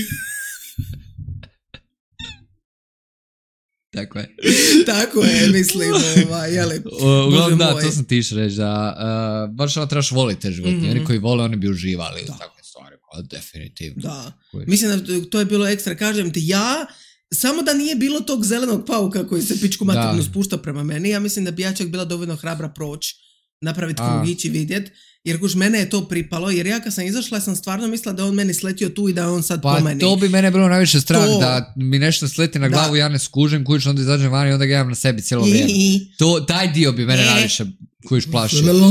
Tako je. tako je, mislim, ovaj, jeli. U- Uglavnom, da, moj. to sam ti išao reći, da uh, baš ono trebaš voliti te životinje. Mhm. Oni koji vole, oni bi uživali Da. u takvim stvarima, definitivno. Da. Koji- Mislim da to je bilo ekstra, kažem ti, ja, samo da nije bilo tog zelenog pauka koji se pičku maternu Da. spušta prema meni, ja mislim da bi ja čak bila dovoljno hrabra proći, napraviti A. krugić i vidjet, jer kuš mene je to pripalo, jer ja kad sam izašla sam stvarno mislila da on meni sletio tu i da je on sad po Pa meni. to bi mene bilo najviše strah, To- da mi nešto sleti na glavu, Da. ja ne skužim, kuć, onda izađem van i onda gledam na sebi cijelo vrijeme. I- To, taj dio bi mene E. najviše kuć plaši.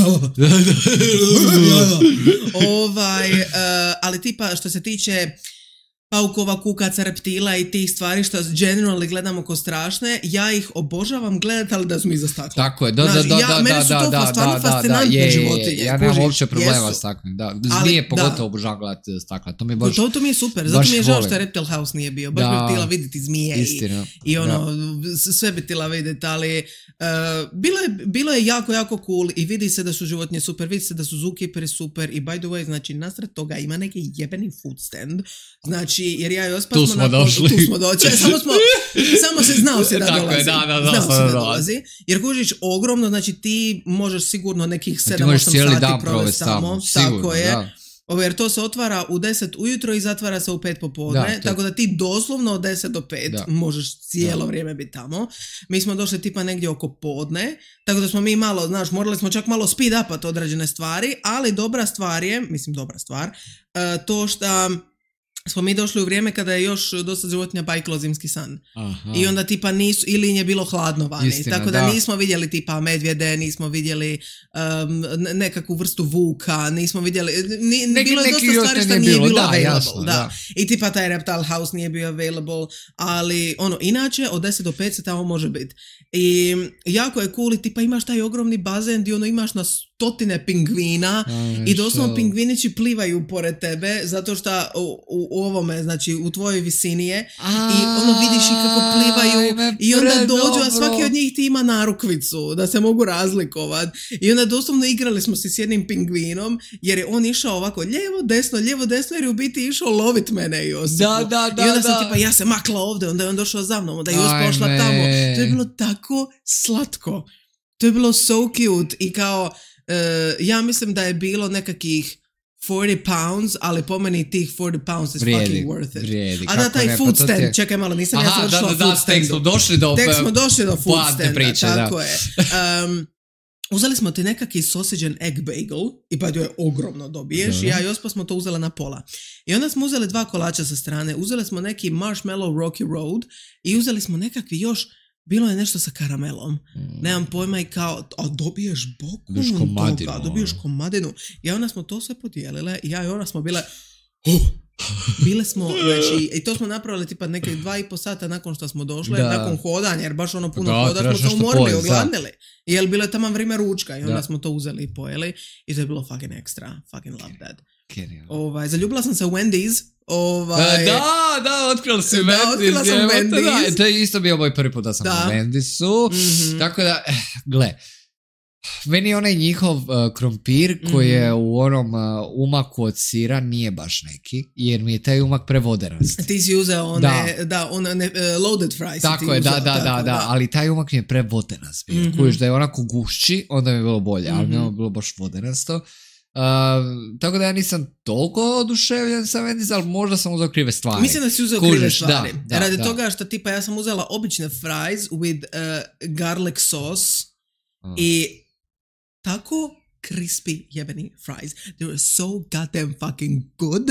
ovaj, uh, ali tipa što se tiče paukova, kukaca, reptila i tih stvari što generally gledamo ko strašne, ja ih obožavam gledati, ali da su mi za staklo. Tako je, da, da, Znaš, da, ja- da, meni da, su da, to da, stvarno da, da, fascinantne je, je, je. životinje, Ja nemam kužiš, uopće problema jesu. s takvim, da. Ali, Zmije da. pogotovo obožavam gledati stakla, to mi je baš To, to mi je super, zato baš mi je žao volim. što Reptile House nije bio. Baš Da. bih htjela vidjeti zmije i, istina. i ono, s- sve bi htjela vidjeti, ali uh, bilo, je, bilo je jako, jako cool i vidi se da su životinje super, vidi se da su zookeeperi super i by the way, znači nasred toga ima neki jebeni food stand, znači, jer ja i Ospa Tu smo smo na- došli. tu smo došli, samo smo, samo se znao se da Tako je, dolazi. da, da, da, znao sam se da da dolazi, jer kužiš ogromno, znači ti možeš sigurno nekih Ti sedam možeš osam cijeli sati dan provesti provesti tamo, tamo, sigurno, tako je. da. Ovo, jer to se otvara u deset ujutro i zatvara se u pet popodne, Da, to je- tako da ti doslovno od deset do pet Da. možeš cijelo Da. vrijeme biti tamo. Mi smo došli tipa negdje oko podne, tako da smo mi malo, znaš, morali smo čak malo speed upat određene stvari, ali dobra stvar je, mislim dobra stvar, uh, to što smo mi došli u vrijeme kada je još dosta životinja bajklo zimski san. Aha. I onda tipa nisu, ili im je bilo hladno vani. Istina, tako da, da. nismo vidjeli tipa medvjede, nismo vidjeli um, ne- nekakvu vrstu vuka, nismo vidjeli, ni, Neki- bilo je neki dosta stvari životinja što nije nije bilo, bilo da, available. jasno, da. da. I tipa taj Reptile House nije bio available, ali ono, inače od deset do pet se tamo može biti. I jako je cool i tipa imaš taj ogromni bazen gdje ono imaš na stotine pingvina Aj, i doslovno što? pingvinići plivaju pored tebe zato što u, u, u ovome, znači u tvojoj visini je i ono vidiš i kako plivaju Ajme, i onda predobro. dođu, a svaki od njih ti ima narukvicu da se mogu razlikovati i onda doslovno igrali smo se s jednim pingvinom jer je on išao ovako lijevo, desno, lijevo, desno jer je u biti išao lovit mene i Josipu. Da, da, da, I onda sam da. tipa ja se makla ovdje, onda je on došao za mnom, onda je još Ajme. pošla tamo. To je bilo tako slatko. To je bilo so cute i kao e, ja mislim da je bilo nekakih forty pounds, ali po meni tih forty pounds is Vrijedi, fucking worth it. vrijedi, A da, kako taj ne, pa food to ti je- stand, čekaj malo, nisam ja Aha, da, završila da, da, food tek smo standu. došli do... Tek smo došli do food poante standa, priče, da. tako je. Um, uzeli smo ti nekakvi sausage and egg bagel i pa je ogromno dobiješ i Dobro. ja i Ospa smo to uzela na pola. I onda smo uzeli dva kolača sa strane, uzeli smo neki marshmallow rocky road i uzeli smo nekakvi još, bilo je nešto sa karamelom. Mm. Nemam pojma i kao, a dobiješ boku Dobiješ komadinu, toga, dobiješ ono. komadinu. I onda smo to sve podijelile i ja i ona smo bile, oh, bile smo, znači, i to smo napravili tipa neke dva i po sata nakon što smo došle, Da. nakon hodanja, jer baš ono puno Da, hoda, smo trebaš se nešto umorili, pojest, da. ogladnili. Jer bilo je tamo vrijeme ručka i onda Da. smo to uzeli i pojeli i to je bilo fucking extra, fucking love that. Genijalno. Ovaj, zaljubila sam se u Wendy's, ovaj, E, da, da, otkrila si Da, Wendy's. otkrila sam jebote, Wendy's. Da, to je isto bio moj prvi put da sam Da. u Wendysu. Mhm. Tako da, eh, gle, meni je onaj njihov uh, krompir koji je u onom uh, umaku od sira nije baš neki, jer mi je taj umak prevoderast. ti si uzeo one, da, da one ne, uh, loaded fries. si Tako ti je, da, uzeo, da, da, tako, da, ali taj umak mi je prevoderast bio. Mhm. Kužiš da je onako gušći, onda mi je bilo bolje, ali mi je Mhm. ono bilo baš voderasto. Uh, tako da ja nisam toliko oduševljen sa Wendy's, ali možda sam uzeo krive stvari. Mislim da si uzeo Kužiš, krive stvari. da, da, Radi da. toga što tipa ja sam uzela obične fries with uh, garlic sauce Uh. I tako crispy jebeni fries. They were so goddamn fucking good.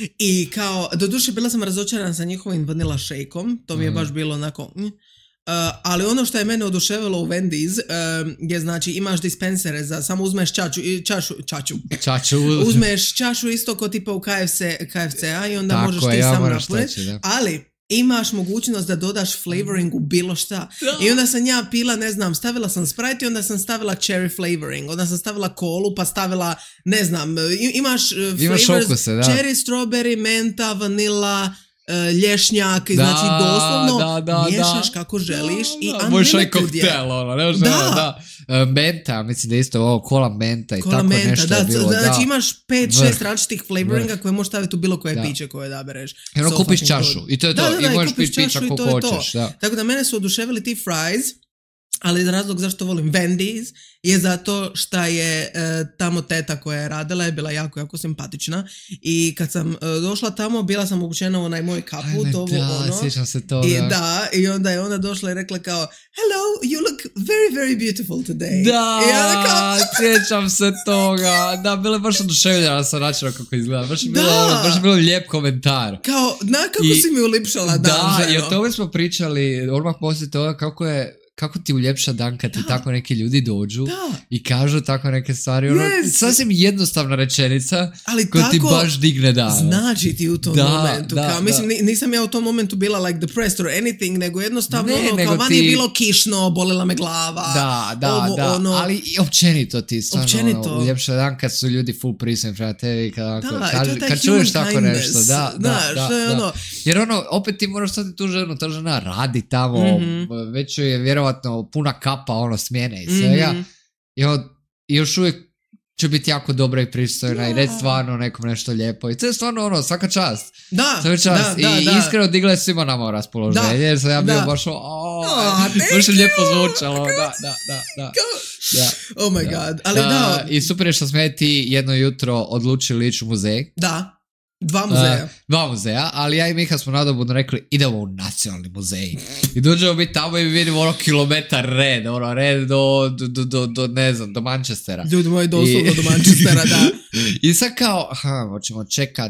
I kao, doduše bila sam razočarana sa njihovim vanilla shakeom. To mi je baš bilo onako... Mm. Uh, ali ono što je mene oduševilo u Wendy's uh, je znači imaš dispensere za samo uzmeš čaču, čašu, čaču. Čaču. Uzmeš čašu isto kao tipa u K F C, K F C-a i onda tako možeš je, ti ja sam moram napuniti. šta će, da. Ali imaš mogućnost da dodaš flavoring u bilo šta. I onda sam ja pila, ne znam, stavila sam Sprite i onda sam stavila cherry flavoring. Onda sam stavila kolu pa stavila, ne znam, imaš, uh, imaš flavors, okuse, da. cherry, strawberry, menta, vanila, Uh, lješnjak, da, znači doslovno da, da, miješaš da, kako želiš da, i da, možeš i unlimited je. koktel, ono, ne možeš Da. da, da. Uh, menta, mislim da je isto ovo kola menta i Kola tako menta, nešto da, je bilo, znači da. imaš pet šest različitih flavoringa Vrh. koje možeš staviti u bilo koje Da. piće koje odabereš. I ono So kupiš fucking čašu good. i to je to, Da, da, da, i možeš kupiš piti pića čašu i koliko to je to. hoćeš, da. Tako da mene su oduševili ti fries, ali razlog zašto volim Wendy's je zato što je e, tamo teta koja je radila je bila jako, jako simpatična i kad sam e, došla tamo bila sam obučena u onaj moj kaput, Ajme, ovo da, ono. sjećam se toga. I, da, i onda je ona došla i rekla kao hello, you look very, very beautiful today. Da, I onda kao, sjećam se toga. Da, bila je baš oduševljena sa načinom kako izgleda. Baš je bilo, Da. ono, baš je bilo lijep komentar. kao, na kako I- si mi uljepšala dan, Da, i ženo. o tome smo pričali odmah poslije toga kako je kako ti uljepša dan kad ti Da. tako neki ljudi dođu Da, i kažu tako neke stvari. Ono, Yes. sasvim jednostavna rečenica ali koja ti tako baš digne dan. znači ti u tom Da, momentu. da, kao, mislim, da. ni- nisam ja u tom momentu bila like depressed or anything, nego jednostavno Ne, ono, nego kao van ti- je bilo kišno, bolela me glava. Da, da, ovo, da, ono. ali i općenito ti stvarno Općenito. ono, uljepša dan kad su ljudi full prisutni prema tebi, kad, onako, Da, i kaže- to je taj kad human čuješ tako kindness. nešto, da, da, Znaš, da, to je da. ono- Jer ono, opet ti moraš stati tu ženu, ta žena radi tamo, Mhm. već joj je vjerovatno puna kapa, ono, smjene i svega, Mhm. i, on, i još uvijek će biti jako dobra i pristojna i Da. reći stvarno nekom nešto lijepo i to je stvarno ono, svaka čast. Da, Svaka čast. da, da, I da. iskreno digla je svima nama raspoloženje, Da, jer sam ja bio da. baš o, o, Oh, thank baš je lijepo you. zvučalo, da, da, da, da. da. Oh my Da. god, ali da, Uh, I super je što smo je ti jedno jutro odlučili ići u muzej. da, dva muzeja. Uh, dva muzeja, ali ja i Miha smo nadobudno rekli idemo u nacionalni muzej. I dođemo mi tamo i vidimo ono kilometar red, ono red do, do, do, do, do ne znam, do Manchestera. Ljudi moji doslovno I- do Manchestera, da. I sad kao, aha, hoćemo čekat,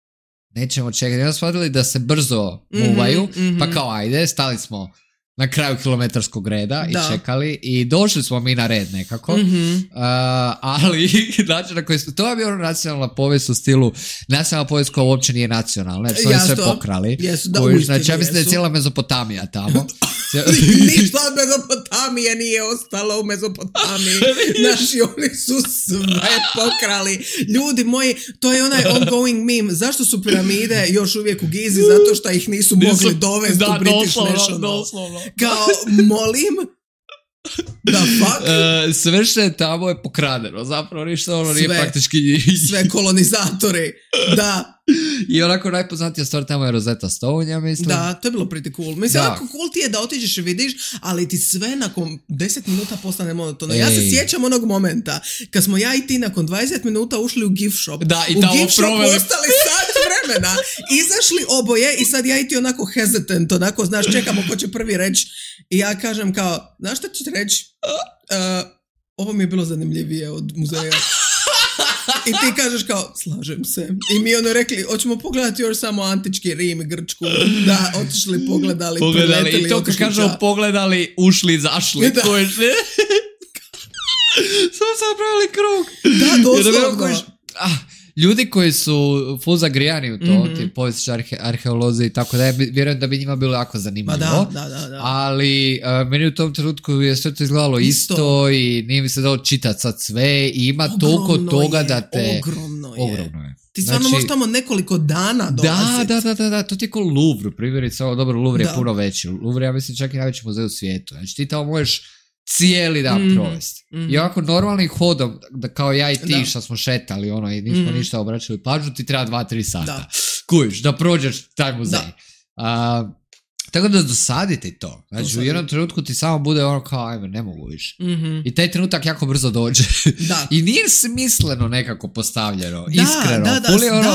nećemo čekat. I onda smo shvatili da se brzo Mhm, muvaju, mhm. pa kao ajde, stali smo na kraju kilometarskog reda i Da. čekali i došli smo mi na red nekako. Mhm. Uh, ali način na koji smo, to je bio nacionalna povijest u stilu nacionalna povijest koja uopće nije nacionalna jer su oni Jasno. sve pokrali. Jesu, da, Koju- uistinu znači ja mislim da je jesu. cijela Mezopotamija tamo. Ništa od Mezopotamije nije ostalo u Mezopotamiji. Naši oni su sve pokrali. Ljudi moji, to je onaj ongoing meme. Zašto su piramide još uvijek u Gizi? Zato što ih nisu mogli dovesti da, u British doslovno, National. doslovno. Kao, molim? Da fuck? Uh, sve što je tamo je pokradeno, zapravo ništa ono nije Sve. praktički. Sve kolonizatori. Da, I onako najpoznatija stvar tamo je Rosetta Stone, ja mislim. da, to je bilo pretty cool. Mislim, Da. onako cool ti je da otiđeš i vidiš, ali ti sve nakon deset minuta postane monotono. Ja se Ej. sjećam onog momenta kad smo ja i ti nakon dvadeset minuta ušli u gift shop. Da, i u tamo gift shop proveli- ostali sat vremena. Izašli oboje i sad ja i ti onako hesitant, onako, znaš, čekamo ko će prvi reći. I ja kažem kao, znaš šta ću ti reći? Uh, ovo mi je bilo zanimljivije od muzeja. I ti kažeš kao, slažem se. I mi ono rekli, hoćemo pogledati još samo antički Rim i Grčku. Da, otišli, pogledali, Pogledali, preletili, i to kad otišli kažemo ča. pogledali, ušli, izašli. Da. Kojiš, ne? Samo sam napravili krug. Da, Jer da doslovno. kojiš, ah, ljudi koji su full zagrijani u to, Mhm. ti povjesničari, arhe, arheolozi i tako da, ja bi- vjerujem da bi njima bilo jako Ma zanimljivo. da, da, da, da. Ali uh, meni u tom trenutku je sve to izgledalo isto, Isto. i nije mi se dalo čitati sad sve i ima toliko Ogromno toga je, da te... Ogromno je. Ogromno je. Ti stvarno Znači- možeš tamo nekoliko dana Da, dolazit. da, da, da, da, to ti je kao Louvre, primjerice, ovo dobro, Louvre je Da. puno veći. Louvre, ja mislim, čak i najveći muzej u svijetu. Znači, ti tamo možeš cijeli dan Mhm, provesti. mhm. I ovako normalnim hodom, da kao ja i ti Da. što smo šetali, ono, i nismo Mhm. ništa obraćali pažnju, ti treba dva, tri sata. Da. Kujiš, da prođeš taj muzej. Da. A, tako da dosadite to. Znači, u Dosadite. jednom trenutku ti samo bude ono kao, ajme, ne mogu više. Mhm. I taj trenutak jako brzo dođe. Da. I nije smisleno nekako postavljeno, Da, iskreno. da, da, Ful je ono, da.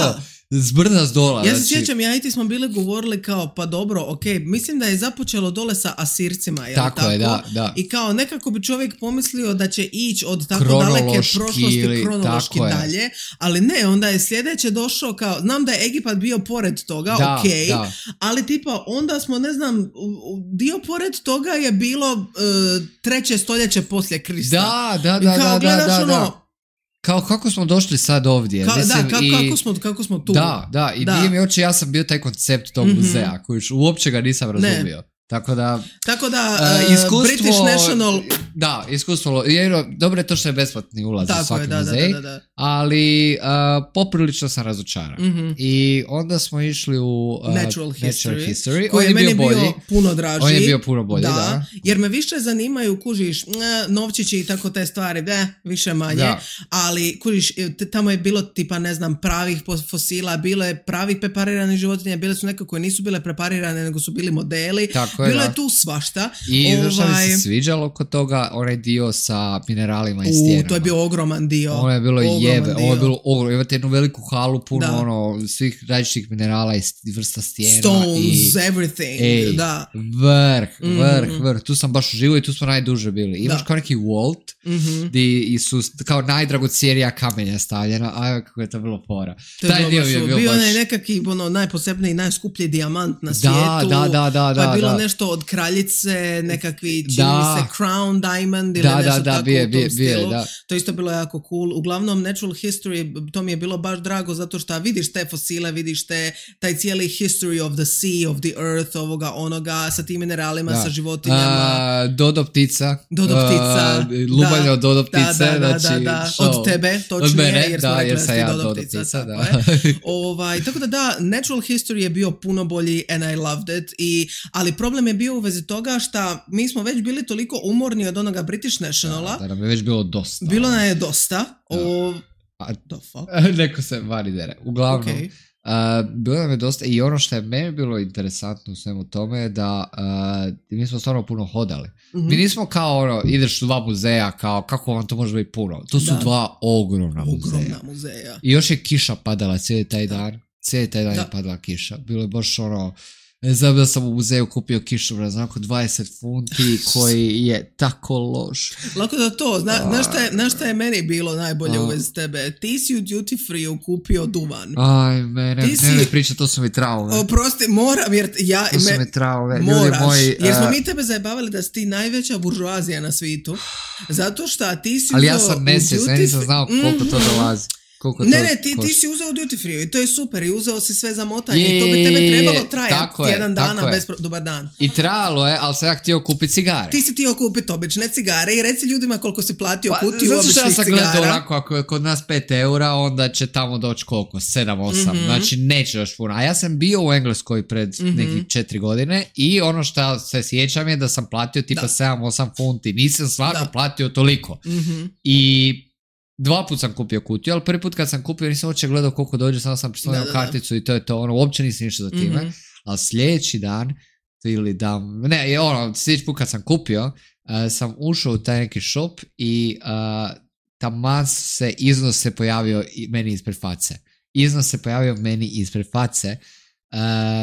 zbrda s dola. Ja se znači... sjećam, ja i ti smo bili govorili kao, pa dobro, ok, mislim da je započelo dole sa Asircima, jel tako? tako? Je, da, da. I kao nekako bi čovjek pomislio da će ići od tako daleke prošlosti ili, kronološki dalje, ali ne, onda je sljedeće došao kao, znam da je Egipat bio pored toga, da, ok, da. ali tipa onda smo, ne znam, dio pored toga je bilo uh, treće stoljeće poslije Krista. Da, da, da, I kao, da, gledaš da, da, ono, da. Kao kako smo došli sad ovdje. Ka, Mislim, da, ka, i... kako, smo, kako smo tu. Da, da, i da. nije mi oči, ja sam bio taj koncept tog mm-hmm. muzeja, koji uopće ga nisam razumio. Ne. Tako da, Tako da uh, iskustvo, British National... Da, iskustvo, jer dobro je to što je besplatni ulaz u svaki da, muzej, da, da, da. ali uh, poprilično sam razočaran. Mm-hmm. I onda smo išli u uh, Natural History, Natural History. koji on je meni bio, bolji. bio puno draži. On je bio puno bolji, da. da. Jer me više zanimaju, kužiš, novčići i tako te stvari, da, više manje, da. Ali kužiš, tamo je bilo tipa, ne znam, pravih fosila, bilo je pravih prepariranih životinja, bile su neke koje nisu bile preparirane, nego su bili modeli. Tako je, bilo da. je tu svašta. I ovaj... što mi se sviđalo kod toga, onaj dio sa mineralima i stijenama. U, to je bio ogroman dio. Ono je bilo jebe, dio. ovo je bilo ogromno. Imate jednu veliku halu, puno da. ono, svih različitih minerala i vrsta stijena. Stones, i, everything. ej, da. Vrh, mm-hmm. vrh, vrh. Tu sam baš uživo i tu smo najduže bili. Imaš da. Kao neki vault, mm-hmm. gdje su kao najdragocijenija kamenja stavljena. Aj, kako je to bilo fora. To Taj dio je bio bio baš... onaj nekakvi ono, najposebniji i najskuplji dijamant na da, svijetu. Da, da, da. Pa je da, bilo da. nešto od kraljice, nekakvi, čini da. mi se, crown diamond ili da, nešto da, da, tako bije, u tom bije, stilu. Bije, da. To isto bilo jako cool. Uglavnom, Natural History, to mi je bilo baš drago zato što vidiš te fosile, vidiš te, taj cijeli history of the sea, of the earth, ovoga, onoga, sa tim mineralima, da. Sa životinjama. Uh, dodo ptica. Dodo ptica. Uh, lubanje od dodo ptice. Da, da, da, znači, da, da. Od od tebe, točnije, od mene, jer smo da, rekli jer da sam ja dodo, dodo ptica. ptica, da. ovaj, tako da da, Natural History je bio puno bolji and I loved it. I, ali problem je bio u vezi toga što mi smo već bili toliko umorni od onoga British Nationala. Da, da nam je već bilo dosta. Bilo nam je dosta. O... A, the fuck? Neko se vari dere. Uglavnom, okay. uh, bilo nam je dosta i ono što je meni bilo interesantno u svemu tome je da uh, mi smo stvarno puno hodali. Mm-hmm. Mi nismo kao ono, ideš u dva muzeja, kao kako vam to može biti puno. To su da. Dva ogromna, ogromna muzeja. muzeja. I još je kiša padala cijeli taj da. dan. Cijeli taj dan da. je padala kiša. Bilo je baš ono... Znam da sam u muzeju kupio kišu za oko dvadeset funti koji je tako loš. Lako da to, Zna, uh, znaš, šta je, znaš šta je meni bilo najbolje uh, u vezi tebe? Ti si u duty free kupio duvan. Aj, mene, Ti si, ne mi priča, to su mi traume. Oprosti, moram, jer ja... To su mi traume. Moraš, moji, jer smo uh, mi tebe zajebavali da si ti najveća buržuazija na svijetu. Zato što ti si... Ali ja sam nesvjesna, ja nisam znao koliko mm-hmm. to dolazi. Koliko ne, to ne, ti, košta. ti si uzeo duty free i to je super i uzeo si sve za motanje i to bi tebe trebalo trajati jedan dana bez pro... dobar dan. I trajalo je, ali sam ja htio kupiti cigare. Ti si htio kupiti obične cigare i reci ljudima koliko si platio pa, kutiju običnih cigara. Zato što ja sam gledao onako, ako je kod nas pet eura, onda će tamo doći koliko, sedam osam, mm-hmm. znači neće još puno. A ja sam bio u Engleskoj pred mm-hmm. nekih četiri godine i ono što se sjećam je da sam platio tipa sedam osam funti. Nisam stvarno da. platio toliko. Mm-hmm. I... Dva put sam kupio kutiju, ali prvi put kad sam kupio nisam uopće gledao koliko dođe, samo sam prislonio karticu i to je to, ono, uopće nisam ništa za time, mm-hmm. ali sljedeći dan, ili dan, ne, ono, sljedeći put kad sam kupio, uh, sam ušao u taj neki shop i uh, taman se iznos se pojavio meni ispred face. Iznos se pojavio meni ispred face uh,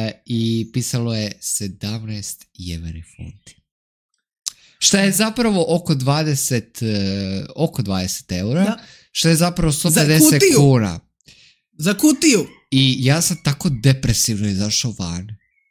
i pisalo je sedamnaest jeveni funti. Šta je zapravo oko dvadeset, uh, oko dvadeset eura, da. Što je zapravo sto pedeset kuna. Za kutiju. I ja sam tako depresivno izašao van.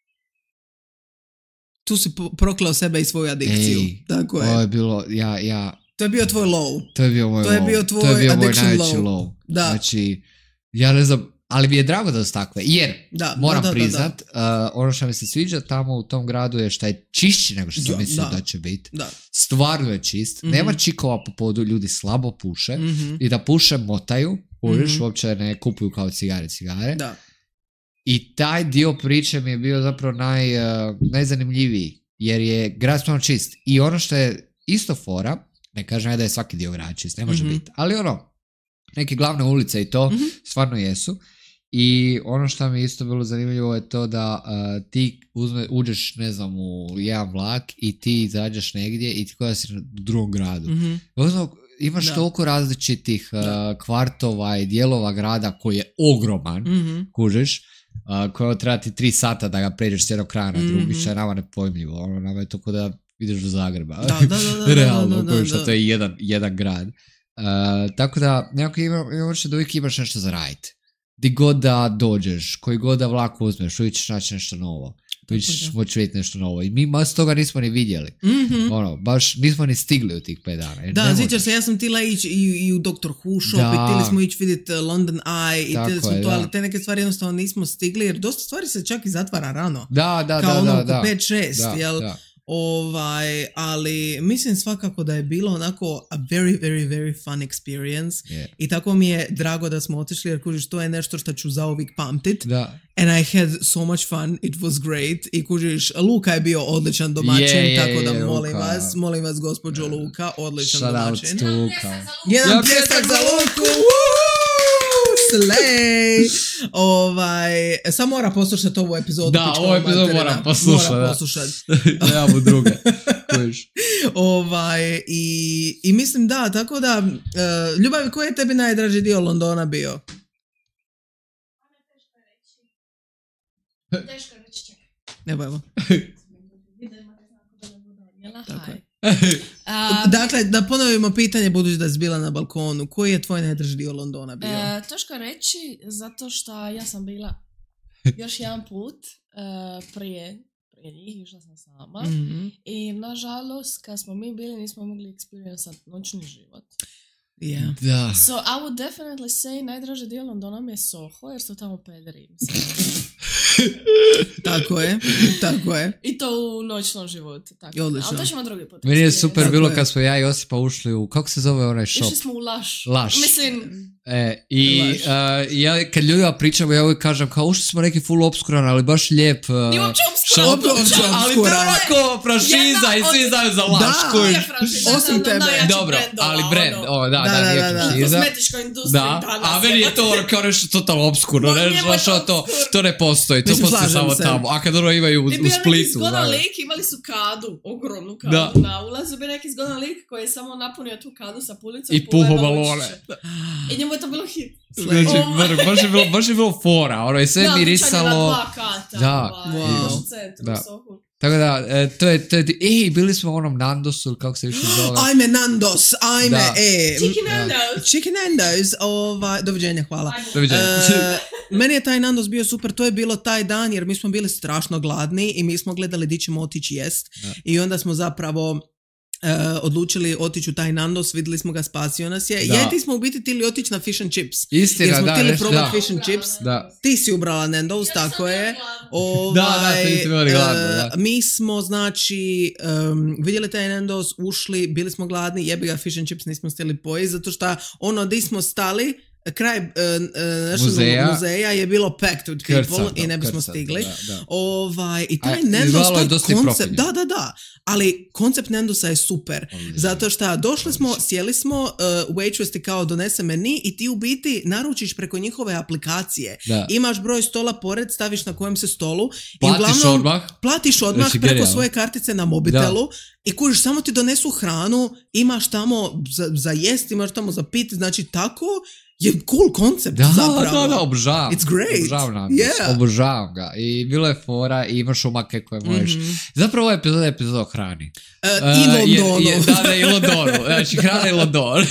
Tu si proklao sebe i svoju adikciju. Ej, tako je. Ovo je bilo, ja, ja... To je bio tvoj low. To je bio moj to low. Je bio tvoj to je bio moj najveći low. low. Da. Znači, ja ne znam... Ali mi je drago da su takve, jer da, moram da, da, priznat, da, da. Uh, ono što mi se sviđa tamo u tom gradu je što je čišći nego što sam mislio da. da će biti. Da. Stvarno je čist, mm-hmm. nema čikova po podu, ljudi slabo puše mm-hmm. i da puše motaju, uriš, mm-hmm. uopće ne kupuju kao cigare cigare. Da. I taj dio priče mi je bio zapravo naj, uh, najzanimljiviji, jer je grad stvarno čist. I ono što je isto fora, ne kažem ja da je svaki dio grada čist, ne može mm-hmm. biti, ali ono, neke glavne ulice i to mm-hmm. stvarno jesu. I ono što mi isto bilo zanimljivo je to da uh, ti uzme, uđeš, ne znam, u jedan vlak i ti izađeš negdje i ti koja si u drugom gradu. Mm-hmm. Odnosno, imaš Da. toliko različitih uh, kvartova i dijelova grada koji je ogroman, Mhm. kužiš, uh, koje treba ti tri sata da ga pređeš s jednog kraja na drugi, Mhm. što je nama nepojmljivo. Ono, nama je to kao da ideš do Zagreba. Da, da, da, da, da, Realno, da, kužiš, da, a to je jedan, jedan grad. Uh, tako da, nekako ima, imaš da uvijek imaš nešto za raditi. Di god da dođeš, koji god da vlak uzmeš, uvijek ćeš naći nešto novo. Uvijek ćeš da. moći vidjeti nešto novo. I mi mas toga nismo ni vidjeli. Mhm. Ono, baš nismo ni stigli u tih pet dana. jer Da, ne sjećaš možeš. se, ja sam tila ići i, i u doktor Who shop Da. i htjeli smo ići vidjeti uh, London Eye i Tako htjeli smo je, to, da. ali te neke stvari jednostavno nismo stigli jer dosta stvari se čak i zatvara rano. Da, da, Kao da, ono da, oko da. pet šest, Da, jel? da. Ovaj, ali mislim svakako da je bilo onako a very, very, very fun experience. Je. I tako mi je drago da smo otišli jer kužiš, to je nešto što ću zauvijek pamtit. Da. And I had so much fun, it was great. I kužiš, Luka je bio odličan domaćin, Je, je, tako da je, molim Luka. vas, molim vas gospođo Luka, odličan Shout out domaćin. to Luka. Jedan Ja, pljesak za Luku! Woo! Slay! Ovaj, sam mora poslušati ovu epizodu. Da, pička ovu epizodu materina. moram poslušat, Mora da. poslušat. Nemamo druge. Kužiš. Ovaj, i, I mislim da, tako da, uh, Ljubavi, koji je tebi najdraži dio Londona bio? Teško reći čekaj. Evo, evo. Vidimo da znam kako da ne budu odnijela. Tako je. Hi. A, Dakle, da ponovimo pitanje, budući da si bila na balkonu, koji je tvoj najdraži dio Londona bio? e, teško reći zato što ja sam bila još jedan put e, prije, prije njih, išla sam sama. Mhm. I nažalost, kad smo mi bili, nismo mogli experiencati noćni život. Yeah. Da. So, I would definitely say najdraži dio Londona mi je Soho, jer su tamo pederi. mislim. Tako je, tako je. I to u noćnom životu. Tako. I odlično. Ali to ćemo drugi put. Meni je experience. super Tako bilo je. kad smo ja i Josipa ušli u, kako se zove onaj shop? Išli smo u Laš. Laš. Mislim, E, i Laš. uh, ja kad ljudima pričam, ja uvijek kažem kao ušli smo neki full obskuran, ali baš lijep uh, nije uopće shop. Uopće obskuran. Ali to je obskuran. ovako franšiza Jedna i svi od- znaju za Laš. Da. kužiš. Nije franšiza, Osim ono tebe. najjači Dobro, brendova, ali brand, ono, o, da, da, Da, da, nije da, da. franšiza. kozmetičkoj industriji Da, danas. a meni je to ono kao nešto totalno obskurno, Ma, ne njemu je znaš, to ono to, obskurno. to ne postoji, to Mislim, postoji slažem samo se. tamo, a kad ono imaju u, I u bio neki Splitu, zgodan znaš. lik, imali su kadu, ogromnu kadu Da. na ulazu, bio neki zgodan lik koji je samo napunio tu kadu sa pulicom. I puho balone. I njemu je to bilo hit. Znači, Ovo- baš- baš je bilo, baš je bilo fora, ono je sve Da, dućan je na mirisalo. dva kata, Da. ovaj, Wow. baš u centru, Da. u Sohu. Tako da, e, to je, to je, ej, bili smo u onom Nandosu, ili kako se više zove. Ajme Nandos, ajme, Da. e. Chicken Da. Nando's. Chicken Nandos, ovaj, doviđenja, hvala. Ajmo. Doviđenja. E, meni je taj Nandos bio super, to je bilo taj dan jer mi smo bili strašno gladni i mi smo gledali di ćemo otići jest Da. i onda smo zapravo e, odlučili otići u taj Nandos, vidjeli smo ga, spasio nas je. Da. Ja i ti smo u biti tili otići na fish and chips. Istina, Jer smo da, htjeli nešto, probati da. fish and chips. Da. Ti si ubrala Nandos, Ja tako sam je. bila gladna. Ovaj, Da, da, ti nisi bili gladni, e, da. mi smo, znači, um, vidjeli taj Nandos, ušli, bili smo gladni, jebi ga fish and chips nismo stjeli pojesti, zato što ono di smo stali, kraj uh, uh, našeg Muzeja. muzeja je bilo packed with people Krcato, i ne bismo krcato, stigli. da, da. Ovaj, I A, taj Nandos, izgledalo je taj dosta i koncept, profinjeno. da, da, da, ali koncept Nandosa je super. Odlično. Zato što došli smo, sjeli smo, uh, waitress ti kao donese meni i ti u biti naručiš preko njihove aplikacije. Da. Imaš broj stola pored, staviš na kojem se stolu. i Platiš uglavnom odmah. Platiš odmah Znači, preko genijalno. svoje kartice na mobitelu i kužiš, samo ti donesu hranu, imaš tamo za, za jest, imaš tamo za pit, znači tako je cool koncept Da, zapravo. da, da, obožavam. It's great. Obožavam Nandos, Yeah. obožavam ga. I bilo je fora i imaš umake koje možeš. Mhm. Zapravo ovo je epizoda je epizoda o hrani. E, E, I je- Londonu. je- Da, da, i Londonu. Znači, hrana i London.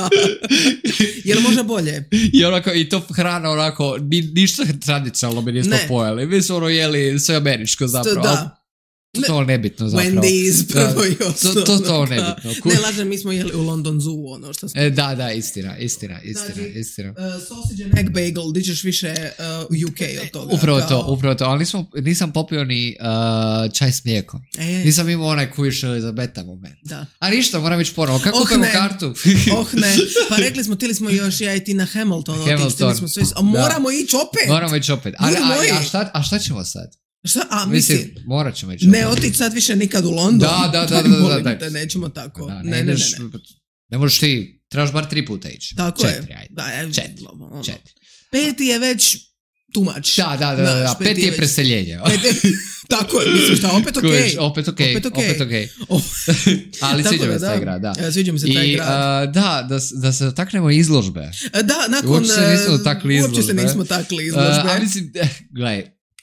Jel može bolje? I onako, i to hrana onako, ni, ništa tradicionalno mi nismo Ne. pojeli. Mi smo ono jeli sve američko zapravo. Da. To, to nebitno zapravo. Wendy's, prvo i Da, osnovno. To, to, to da. nebitno. Ku- Ne, lažem, mi smo jeli u London Zoo, ono što smo... E, da, da, istina, istina, istina, Znači, istina. Uh, sausage and egg bagel, di ćeš više uh, u U K od toga. Upravo kao- to, upravo to, ali nisam, nisam popio ni uh, čaj s mlijekom. E, Nisam imao onaj kujiš Elizabeta moment. da. A ništa, moram ići ponovo. Kako Oh, kupimo ne. kartu? Oh ne, pa rekli smo, tili smo još ja i ti na Hamilton, otići, Hamilton. htjeli smo sve, a moramo ići opet. Moramo ići opet. A, Ljudi a, moji. a, šta, a šta ćemo sad? Šta? A, Mislim, mislim, morat ćemo ići ne opet. otići sad više nikad u London. Da, da, da, Daj, da, da, molim da. te, nećemo tako. Da, ne, ne, ne, ideš- ne. Ne možeš ti, trebaš bar tri puta ići. Tako Četiri, je. ajde. Da, je, Četiri, ono. Četiri. Peti je već tumač. Da, da, da, da, da. Pet je preseljenje. Tako je, mislim šta, opet okej. Okay. Opet okej, okay, opet okej. Okay. Ali sviđa mi se taj grad, da. Ja, sviđa mi se taj I, grad. Uh, da, da, da se dotaknemo izložbe. Da, nakon... Uopće se nismo dotakli izložbe. Uopće se nismo dotakli izložbe. Uh, ali mislim, gledaj,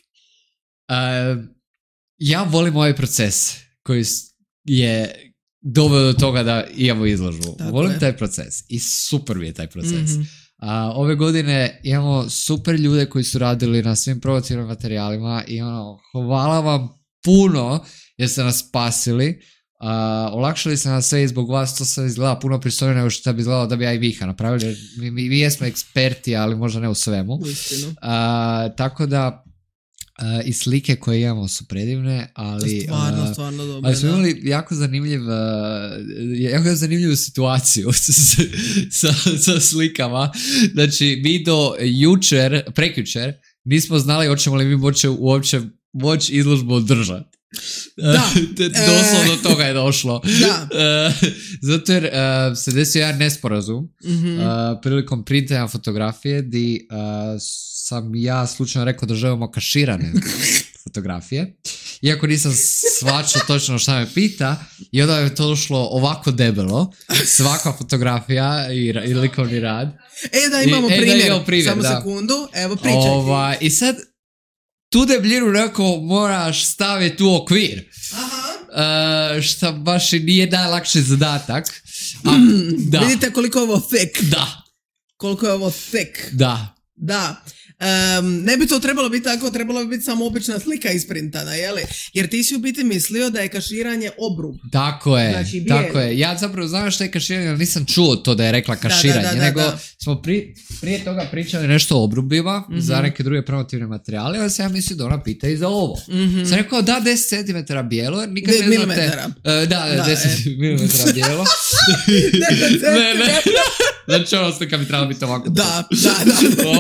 uh, ja volim ovaj proces koji je doveo do toga da imamo izložbu. Tako volim je. Taj proces i super mi je taj proces. Mm-hmm. A, ove godine imamo super ljude koji su radili na svim promotivnim materijalima i ono, hvala vam puno jer ste nas spasili. A, olakšali ste nas sve i zbog vas to se izgleda puno pristojno nego što bi izgledalo da bi ja i Viha napravili. Mi, mi, mi jesmo eksperti, ali možda ne u svemu. A, tako da Uh, i slike koje imamo su predivne, ali stvarno, uh, stvarno dobro, ali smo imali jako zanimljiv uh, jako zanimljivu situaciju sa, sa, sa slikama. Znači mi do jučer, prekjučer nismo znali hoćemo li mi moći uopće moći izložbu održati. Da. Doslovno do toga je došlo. Da. Uh, zato jer uh, se desio jedan nesporazum mm-hmm. uh, prilikom printanja fotografije di uh, sam ja slučajno rekao da želimo kaširane fotografije. Iako nisam svačao točno šta me pita i onda je to došlo ovako debelo. Svaka fotografija i, i likovni rad. E da imamo I, primjer. E, da imamo primjer. Samo da. sekundu. Evo pričaj. Ova, I sad tu debljinu rekao moraš staviti u okvir. Aha. Uh, šta baš i nije najlakši zadatak. A, mm, da. Vidite koliko je ovo thick. Da. Koliko je ovo thick. Da. Da. Um, ne bi to trebalo biti tako, trebalo bi biti samo obična slika isprintana, jeli? Jer ti si u biti mislio da je kaširanje obrub. Tako je, znači, tako je. Ja zapravo znam što je kaširanje, ali nisam čuo to da je rekla kaširanje, da, da, da, nego da. smo pri, prije toga pričali nešto o obrubima mm-hmm. za neke druge promotivne materijale, ali sam ja mislio da ona pita i za ovo. Mm-hmm. Sam rekao da deset centimetara bijelo, jer nikad De, ne milimetara. znate... Uh, da, da, deset e. milimetara bijelo. deset ne, ne. Znači ono slika bi trebala biti ovako. Da, da, da.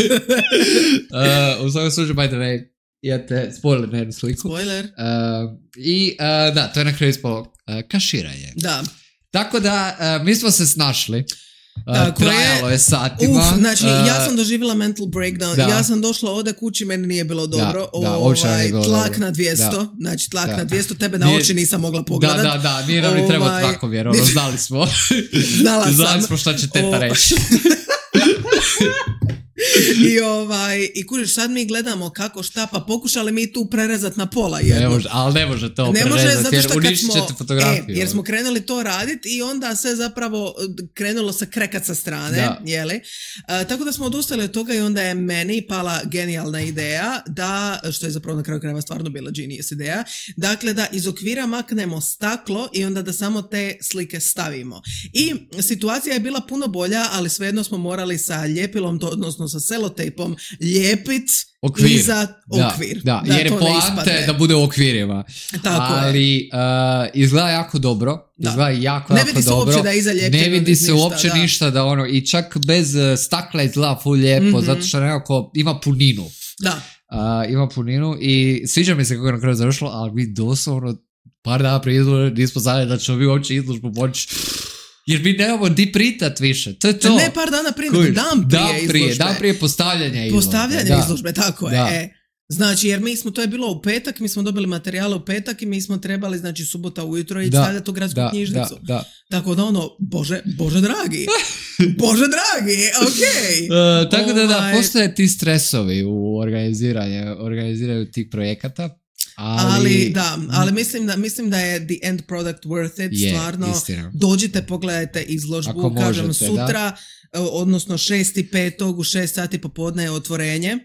uh, u svakom slučaju, by the way, imate spoiler na jednu sliku. Spoiler. Uh, I uh, da, to je na kraju ispalo uh, kaširanje. Da. Tako da, uh, mi smo se snašli. Uh, Tako trajalo je, je satima. Uf, znači, uh, ja sam doživjela mental breakdown. Da. Ja sam došla ovdje kući, meni nije bilo dobro. Da, da, ovaj, bilo tlak dobro. na dvjesto. Da. Znači, tlak da. na dvjesto. Tebe na oči nisam mogla pogledat. Da, da, da. Nije nam ni trebao ovaj, tlakom, jer ono, znali smo. Znala sam. Znali smo šta će teta o... reći. I ovaj, i kužiš, sad mi gledamo kako šta, pa pokušali mi tu prerezati na pola jedno. Ne može, ali ne može to ne prerezati, može, jer što uništit smo, ćete fotografiju. E, jer smo krenuli to raditi i onda sve zapravo krenulo se krekat sa strane, da. Jeli? Uh, tako da smo odustali od toga i onda je meni pala genijalna ideja da, što je zapravo na kraju krajeva stvarno bila genius ideja, dakle da iz okvira maknemo staklo i onda da samo te slike stavimo. I situacija je bila puno bolja, ali svejedno smo morali sa ljepilom, to, odnosno sa selotejpom lijepit okvir. Iza okvir. Da, da, da jer je poante da bude u okvirima. Tako ali uh, izgleda jako dobro. Da. Izgleda jako, ne jako vidi se dobro. uopće da je iza lijepljeno. Ne vidi se ništa, uopće da. ništa da ono, i čak bez uh, stakla izgleda full lijepo, mm-hmm. zato što nekako ima puninu. Da. Uh, ima puninu i sviđa mi se kako je na kraju završilo, ali mi doslovno par dana prije izložbe nismo znali da ćemo mi uopće izložbu moći. Jer mi nemamo di pritat više, to je to. Ne par dana prije, nego dan prije dan prije, izložbe. Dan prije postavljanja izložbe. Postavljanja da. izložbe, tako da. je. E, znači, jer mi smo, to je bilo u petak, mi smo dobili materijale u petak i mi smo trebali, znači, subota ujutro ići stavljati u gradsku da, knjižnicu. Da, da. Tako da ono, bože, bože dragi, bože dragi, okej. Okay. Uh, tako da da, ovaj... postoje ti stresovi u organiziranju, organiziranju tih projekata. Ali, ali da, ali mislim da, mislim da je the end product worth it, je, stvarno. Istina. Dođite, pogledajte izložbu, Ako kažem možete, sutra, da. odnosno šesti petog u šest sati popodne je otvorenje.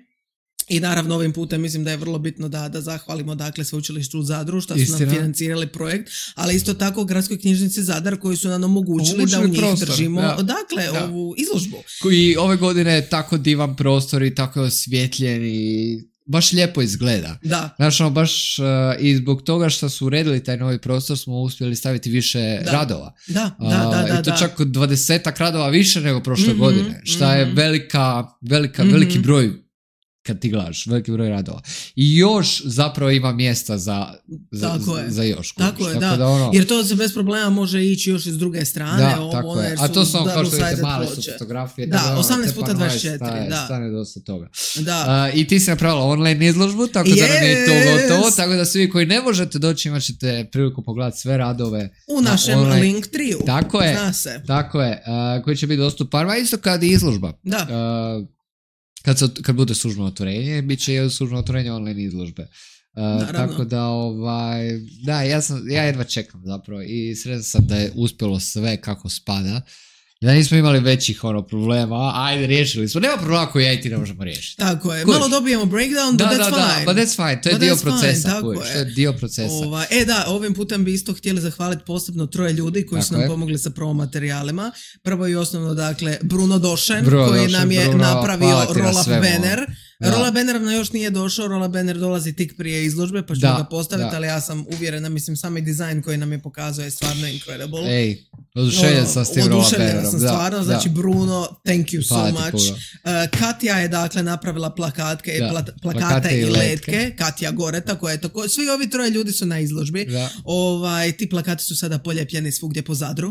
I naravno ovim putem mislim da je vrlo bitno da, da zahvalimo dakle Sveučilištu u Zadru što su Istina. nam financirali projekt, ali isto tako Gradskoj knjižnici Zadar koji su nam omogućili, omogućili da u njih prostor. držimo ja. dakle ja. ovu izložbu. I ove godine je tako divan prostor i tako osvjetljen i baš lijepo izgleda. Da. Znači, ono, baš uh, i zbog toga što su uredili taj novi prostor smo uspjeli staviti više da. radova. Da, da, da. da, da I to da. čak dvadesetak radova više nego prošle mm-hmm, godine, što mm-hmm. je velika, velika, mm-hmm. veliki broj kad ti gledaš, veliki broj radova. I još zapravo ima mjesta za, za, Tako za, je. za još. Tako je, tako da. da ono, Jer to se bez problema može ići još iz druge strane. da, ovo, tako je. jer A to su ono kao što vidite, double-sided male su ploče. fotografije. Da, ono, osamnaest te puta paranoje dvadeset četiri, staje, da. stane dosta toga. Da. Uh, I ti si napravila online izložbu, tako da nam je to Yes! gotovo, tako da svi koji ne možete doći imat ćete priliku pogledati sve radove. U našem online. Linktree-u. Tako je. Zna se. Tako je, uh, koji će biti dostupan, a isto kad i izložba. Da. Uh, kad, se, kad bude službeno otvorenje, bit će i službeno otvorenje online izložbe. Uh, tako da, ovaj, da, ja, sam, ja jedva čekam zapravo i sretan sam da je uspjelo sve kako spada. Da nismo imali većih ono problema, ajde riješili smo, nema problema koji ja i ti ne možemo riješiti. Tako je, Kužiš? malo dobijemo breakdown, Da, but da, that's da, fine. but that's fine, to je But dio that's fine, procesa, tako kužiš, je. to je dio procesa. Ova, e da, ovim putem bi isto htjeli zahvaliti posebno troje ljudi koji Tako su nam je. pomogli sa promo materijalima. Prvo i osnovno, dakle, Bruno Došen, Bruno koji Došen, nam je Bruno, napravio hvala ti na roll-up svemu. banner. Da. Roll-up banner nam još nije došao, roll-up banner dolazi tik prije izložbe, pa ćemo Da, ga postaviti, da. ali ja sam uvjerena, mislim, sami dizajn koji nam je pokazao je stvarno incredible. Ej, oduševljen sam s tim roll-up Oduševljena bannerom. sam Da, stvarno, da. znači Bruno, thank you so Hvala ti much. puno. Uh, Katja je dakle napravila plakatke, Da, pla- plakate, plakate i i letke. letke. Katja Goreta koja je tako, svi ovi troje ljudi su na izložbi. Da. Ovaj, ti plakati su sada poljepljeni svugdje po Zadru.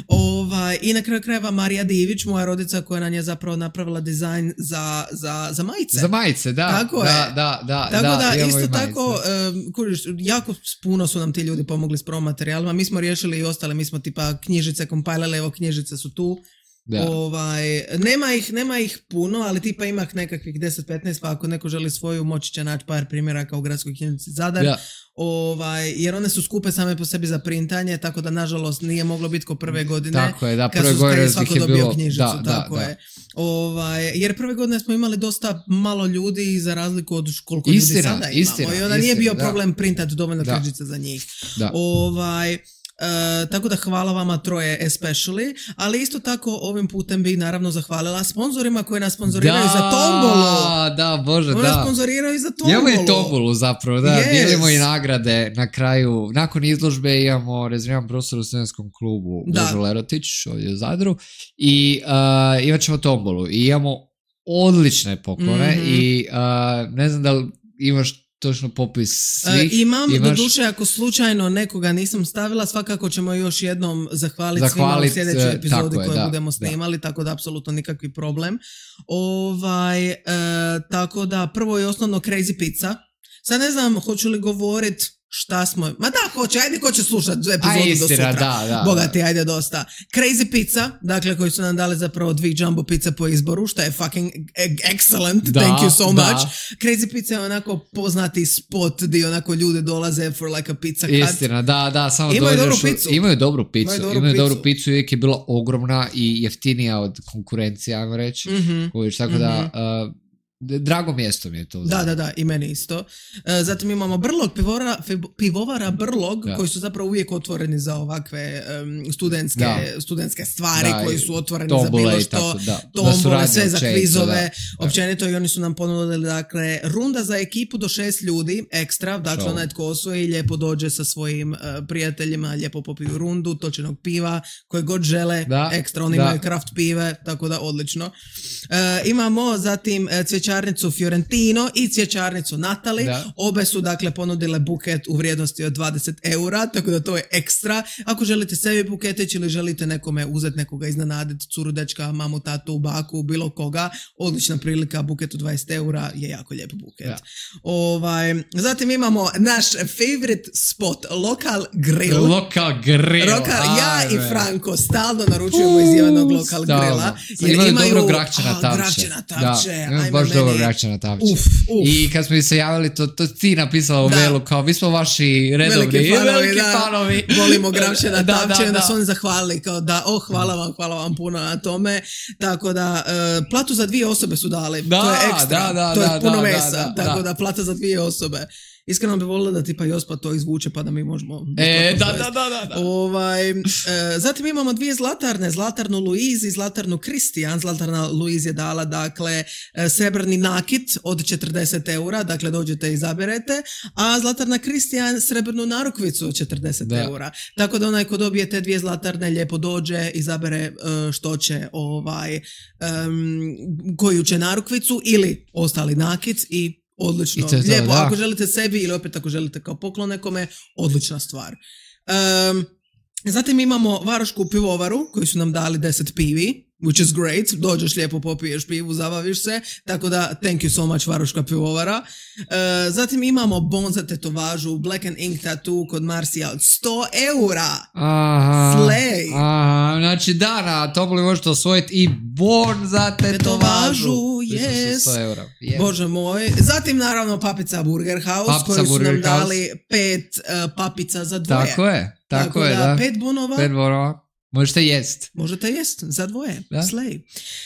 Ovaj, i na kraju krajeva Marija Divić, moja rodica koja nam je zapravo napravila dizajn za, za, za majice. Za majice, da. Tako da, je. Da, da, Tako da, da, imamo isto i majice. tako, um, kuriš, jako puno su nam ti ljudi pomogli s promo materijalima. Mi smo riješili i ostale, mi smo tipa knjižice kompilale, evo knjižice su tu. Da. Ovaj, nema ih, nema ih puno, ali tipa ima nekakvih deset petnaest, pa ako neko želi svoju, moći će naći par primjeraka u gradskoj knjižnici Zadar. Da. Ovaj, jer one su skupe same po sebi za printanje, tako da nažalost nije moglo biti ko prve godine. Tako je, da, kad prve su- kad godine je ih svako je dobio bilo- knjižicu, da, da, tako da. je. Ovaj, jer prve godine smo imali dosta malo ljudi za razliku od koliko Istina, ljudi sada imamo. istina, I onda nije istina, bio da. problem printati dovoljno Da. knjižica za njih. Da. Ovaj, e, tako da hvala vama troje especially, ali isto tako ovim putem bi naravno zahvalila sponzorima koji nas sponzoriraju za tombolu. Da, bože, Oni da. nas sponzoriraju za tombolu. Imamo i tombolu zapravo, da, Yes. dijelimo i nagrade na kraju. Nakon izložbe imamo rezerviran prostor u studentskom klubu Da. Božo Lerotić, ovdje u Zadru, i uh, imat ćemo tombolu. I imamo odlične poklone Mhm. i uh, ne znam da li imaš točno popis svih. E, imam, Imaš- doduše ako slučajno nekoga nisam stavila, svakako ćemo još jednom zahvaliti svima u Zahvalit, sljedećoj e, epizodi tako je, koju da, budemo da. snimali, tako da apsolutno nikakvi problem. Ovaj, e, tako da prvo i osnovno Crazy Pizza. Sad ne znam hoću li govorit šta smo... Ma da, hoće, ajde ko će slušati epizodu A, do istina, sutra. da, da, Bogati, ajde dosta. Crazy Pizza, dakle koji su nam dali zapravo dvije jumbo pice po izboru, što je fucking e- excellent, Da, thank you so da. much. Crazy Pizza je onako poznati spot gdje onako ljudi dolaze for like a pizza cut. Istina, da, da, samo Imaju dođeš dobru u- picu. Imaju dobru picu. Imaju dobru Imaju dobru picu. picu i uvijek je bila ogromna i jeftinija od konkurencije, ajmo reći. Mhm. Kužiš, tako da, uh, d- drago mjesto mi je to. Da, da, da, i meni isto. E, zatim imamo Brlog, pivovara, fi- pivovara Brlog, Da. koji su zapravo uvijek otvoreni za ovakve em, studentske, Da. studentske stvari, Da, koji i su otvoreni tombole za bilo i što, tako, da. Za tombole, suradnju sve za općenito, kvizove, da. općenito i oni su nam ponudili, dakle, runda za ekipu do šest ljudi, ekstra, dakle, Show. onaj tko osvoji, lijepo dođe sa svojim e, prijateljima, lijepo popiju rundu, točenog piva, koje god žele, Da, ekstra, oni da. imaju kraft pive, tako da odlično. E, imamo zatim e, cvjećarnicu Fiorentino i cvjećarnicu Natali. Da. Obe su dakle ponudile buket u vrijednosti od dvadeset eura, tako da to je ekstra. Ako želite sebi buketić ili želite nekome uzeti nekoga iznenaditi, curu, dečka, mamu, tatu, baku, bilo koga, odlična prilika, buket od dvadeset eura je jako lijep buket. Da. Ovaj, zatim imamo naš favorite spot, Lokal Grill. Lokal grill. Lokal, ja ajme. i Franko stalno naručujemo iz jednog lokal Stalno. grila. Imaju dobro grakčana a, tavče. grakčana tavče, Da, imaju ajme baš meni. dobro grakčana tavče. Uf, uf. I kad smo mi se javili, to, to ti napisala u Da. mailu kao mi smo vaši redovni Veliki fanovi, veliki da. fanovi. Volimo gravčana Da, tavče, da, onda da. su oni zahvalili kao da, oh, hvala vam, hvala vam puno na tome. Tako da, e, platu za dvije osobe su dali. Da, to je ekstra. da, da, to je da, puno da, mesa. da, da, tako da. da, plata za dvije osobe. Iskreno bi volila da tipa Jospa to izvuče pa da mi možemo... E, da, da, da, da, da. Ovaj, e, zatim imamo dvije zlatarne, zlatarnu Louise i zlatarnu Kristijan. Zlatarna Louise je dala, dakle, e, srebrni nakit od četrdeset eura, dakle dođete i izaberete, a zlatarna Kristijan srebrnu narukvicu od četrdeset da. eura. Tako da onaj ko dobije te dvije zlatarne lijepo dođe, izabere e, što će, ovaj, um, koju će narukvicu ili ostali nakit i odlično, to, lijepo, da. ako želite sebi ili opet ako želite kao poklon nekome, odlična stvar. Um, zatim imamo Varošku pivovaru koji su nam dali deset pivi, which is great, dođeš lijepo popiješ pivu, zabaviš se, tako da thank you so much Varoška pivovara. Uh, zatim imamo bon za tetovažu, Black and Ink tattoo kod Marsija od sto eura. Aha, Slay. Aha, znači da, na Tomboli možete osvojiti i bon za tetovažu. Yes. sto eura. Yes. Bože moj. Zatim naravno papica Burger House Papica koji su Burger nam House. dali pet uh, papica za dvoje. Tako je, tako, Tako je, da, da. pet bonova. Pet bonova. Možete jest. Možete jest, za dvoje, Da. slay.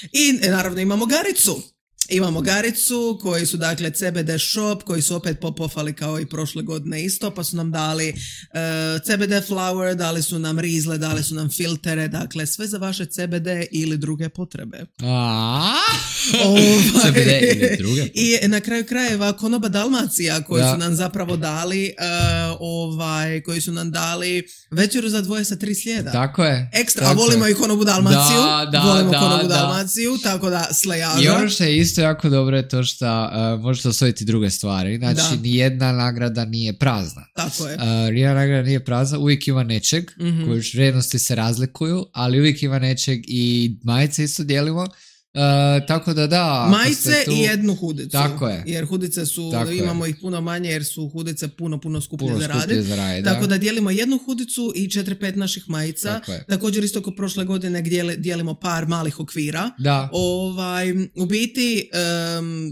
I e, naravno imamo Garicu. Imamo Garicu koji su dakle C B D shop koji su opet popofali kao i prošle godine isto, pa su nam dali uh, C B D flower, dali su nam rizle, dali su nam filtere, dakle sve za vaše C B D ili druge potrebe. Aaaa. Ovaj, C B D ili druge. I na kraju krajeva Konoba Dalmacija koji Da. su nam zapravo dali uh, ovaj, koji su nam dali večeru za dvoje sa tri slijeda. Tako je. Ekstra, tako a volimo je. i Konobu Dalmaciju, Da, da, volimo da, Konobu da. Dalmaciju, tako da slejaža. I ono što je isto jako dobro je to što uh, možete osvojiti druge stvari. Znači, Da. nijedna nagrada nije prazna. Tako je. Uh, nijedna nagrada nije prazna, uvijek ima nečeg, Mhm. koji vrijednosti se razlikuju, ali uvijek ima nečeg i majice isto dijelimo. Uh, tako da da. ako Majice ste tu, i jednu hudicu. Tako je. Jer hudice su, Tako je. imamo ih puno manje jer su hudice puno, puno skuplje puno za skuplje raditi. za raditi. Tako da dijelimo jednu hudicu i četiri pet naših majica. Tako je. Također isto kao prošle godine gdje dijelimo par malih okvira. Da. Ovaj, u biti, um,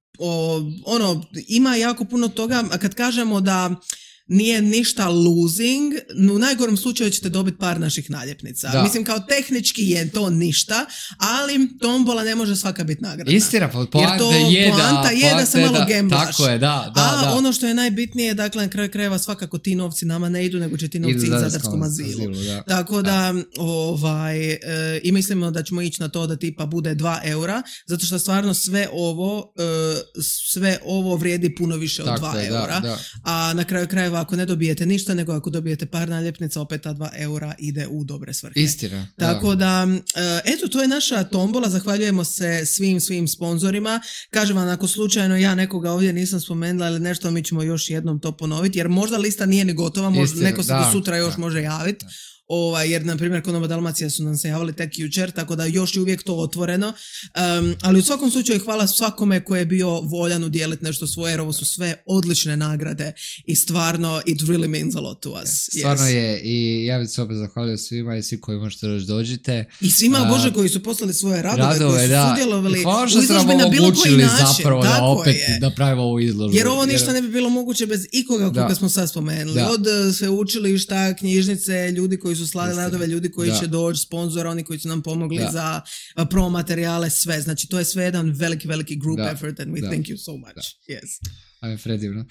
o, ono, ima jako puno toga, a kad kažemo da nije ništa losing, u najgorem slučaju ćete dobiti par naših naljepnica. Da. Mislim, kao tehnički je to ništa, ali tombola ne može svaka biti nagradna. Istina, pa Jer poanta to je da... poanta je da se poanta malo da- gemblaš. Tako je, da, da, A da. ono što je najbitnije, dakle, na kraju krajeva svakako ti novci nama ne idu, nego će ti novci Idu ići zadarskom zadarskom azilu. azilu, da. Tako da, ovaj, e, i mislimo da ćemo ići na to da tipa bude dva eura, zato što stvarno sve ovo, e, sve ovo vrijedi puno više od Tako dva je, da, eura. da. A na kraju krajeva ako ne dobijete ništa, nego ako dobijete par naljepnica, opet ta dva eura ide u dobre svrhe. Istina. Tako da, e, eto, to je naša tombola, zahvaljujemo se svim, svim sponzorima. Kažem vam, ako slučajno ja nekoga ovdje nisam spomenula ili nešto, mi ćemo još jednom to ponoviti, jer možda lista nije ni gotova, možda Istina, neko se da, do sutra još da. može javiti. Ovaj, jer, na primjer, Konoba Dalmacija su nam se javili tek jučer, tako da još je uvijek to otvoreno. Um, ali u svakom slučaju hvala svakome ko je bio voljan udjeliti nešto svoje, jer ovo su sve odlične nagrade i stvarno it really means a lot to us. Stvarno Yes. je i ja bih se opet zahvalio svima i svi koji možete još dođite. I svima, A, Bože, koji su poslali svoje radove, Radove, koji su da. sudjelovali I hvala u što ste nam izložbi na bilo koji omogućili način. zapravo da Tako opet je. napravimo ovu izložbu. Jer ovo ništa ne bi bilo moguće bez ikoga koga Da. smo sad spomenuli. Da. Od uh, sveučilišta, knjižnice, ljudi koji su slali Istina. radove, ljudi koji Da. će doći, sponzora, oni koji su nam pomogli Da. za uh, pro materijale, sve. Znači, to je sve jedan veliki, veliki group Da. effort and we Da. thank you so much. Da. Yes. Ajme, predivno.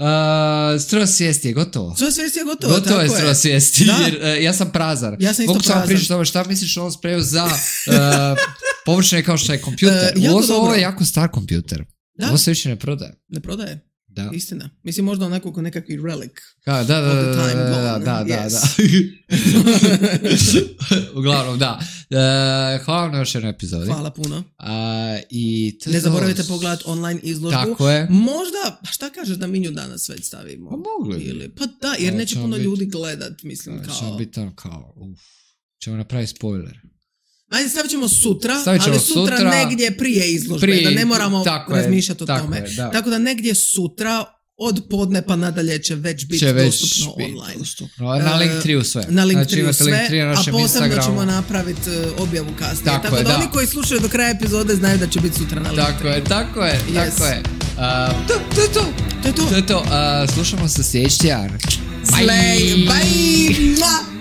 Uh, Stroj svijesti je gotovo. Sve sve je gotovo, Gotovo je tako stroj svijesti, Da. jer uh, ja sam prazan. Ja sam isto Mogu samo prazan. pričati o tome šta misliš o ovom spreju za uh, površine kao što je kompjuter. E, jako Ovo, ovo dobro. je jako star kompjuter. Da. Ovo se više ne prodaje. Ne prodaje. Da. Istina. Mislim, možda onako ko nekakvi relic. Da, da, da, Of the da, time da, da, gone, da, da, yes. da. Uglavnom, da. E, hvala vam na još jednoj epizodi. Hvala puno. A, i to je Ne to. zaboravite pogledati online izložbu. Tako je. Možda, pa šta kažeš da mi nju danas već stavimo? Pa mogli bi. Ili, pa da, jer Pa neće ćemo puno bit- ljudi gledat, mislim, Ćemo kao... biti ono kao, uf. Ćemo napraviti spoiler. Ajde, stavit ćemo sutra, Stavit ćemo ali sutra, sutra, negdje prije izložbe, prije- da ne moramo tako je, razmišljati o tako tome. je, da. Tako da negdje sutra, od podne pa nadalje će već biti Će već dostupno biti online. dostupno. Na E, Linktree sve. Na Znači, Linktree imate sve, Linktree na a našem posebno Instagramu. ćemo napraviti uh, objavu kasnije. Tako Tako, je, da, da. oni koji slušaju do kraja epizode znaju da će biti sutra na Linktree. Tako je, tako je, Yes. tako je. Uh, to, to je to. To je to. To je to. Uh, slušamo se sljedeći tjedan. Slay, bye! Mua!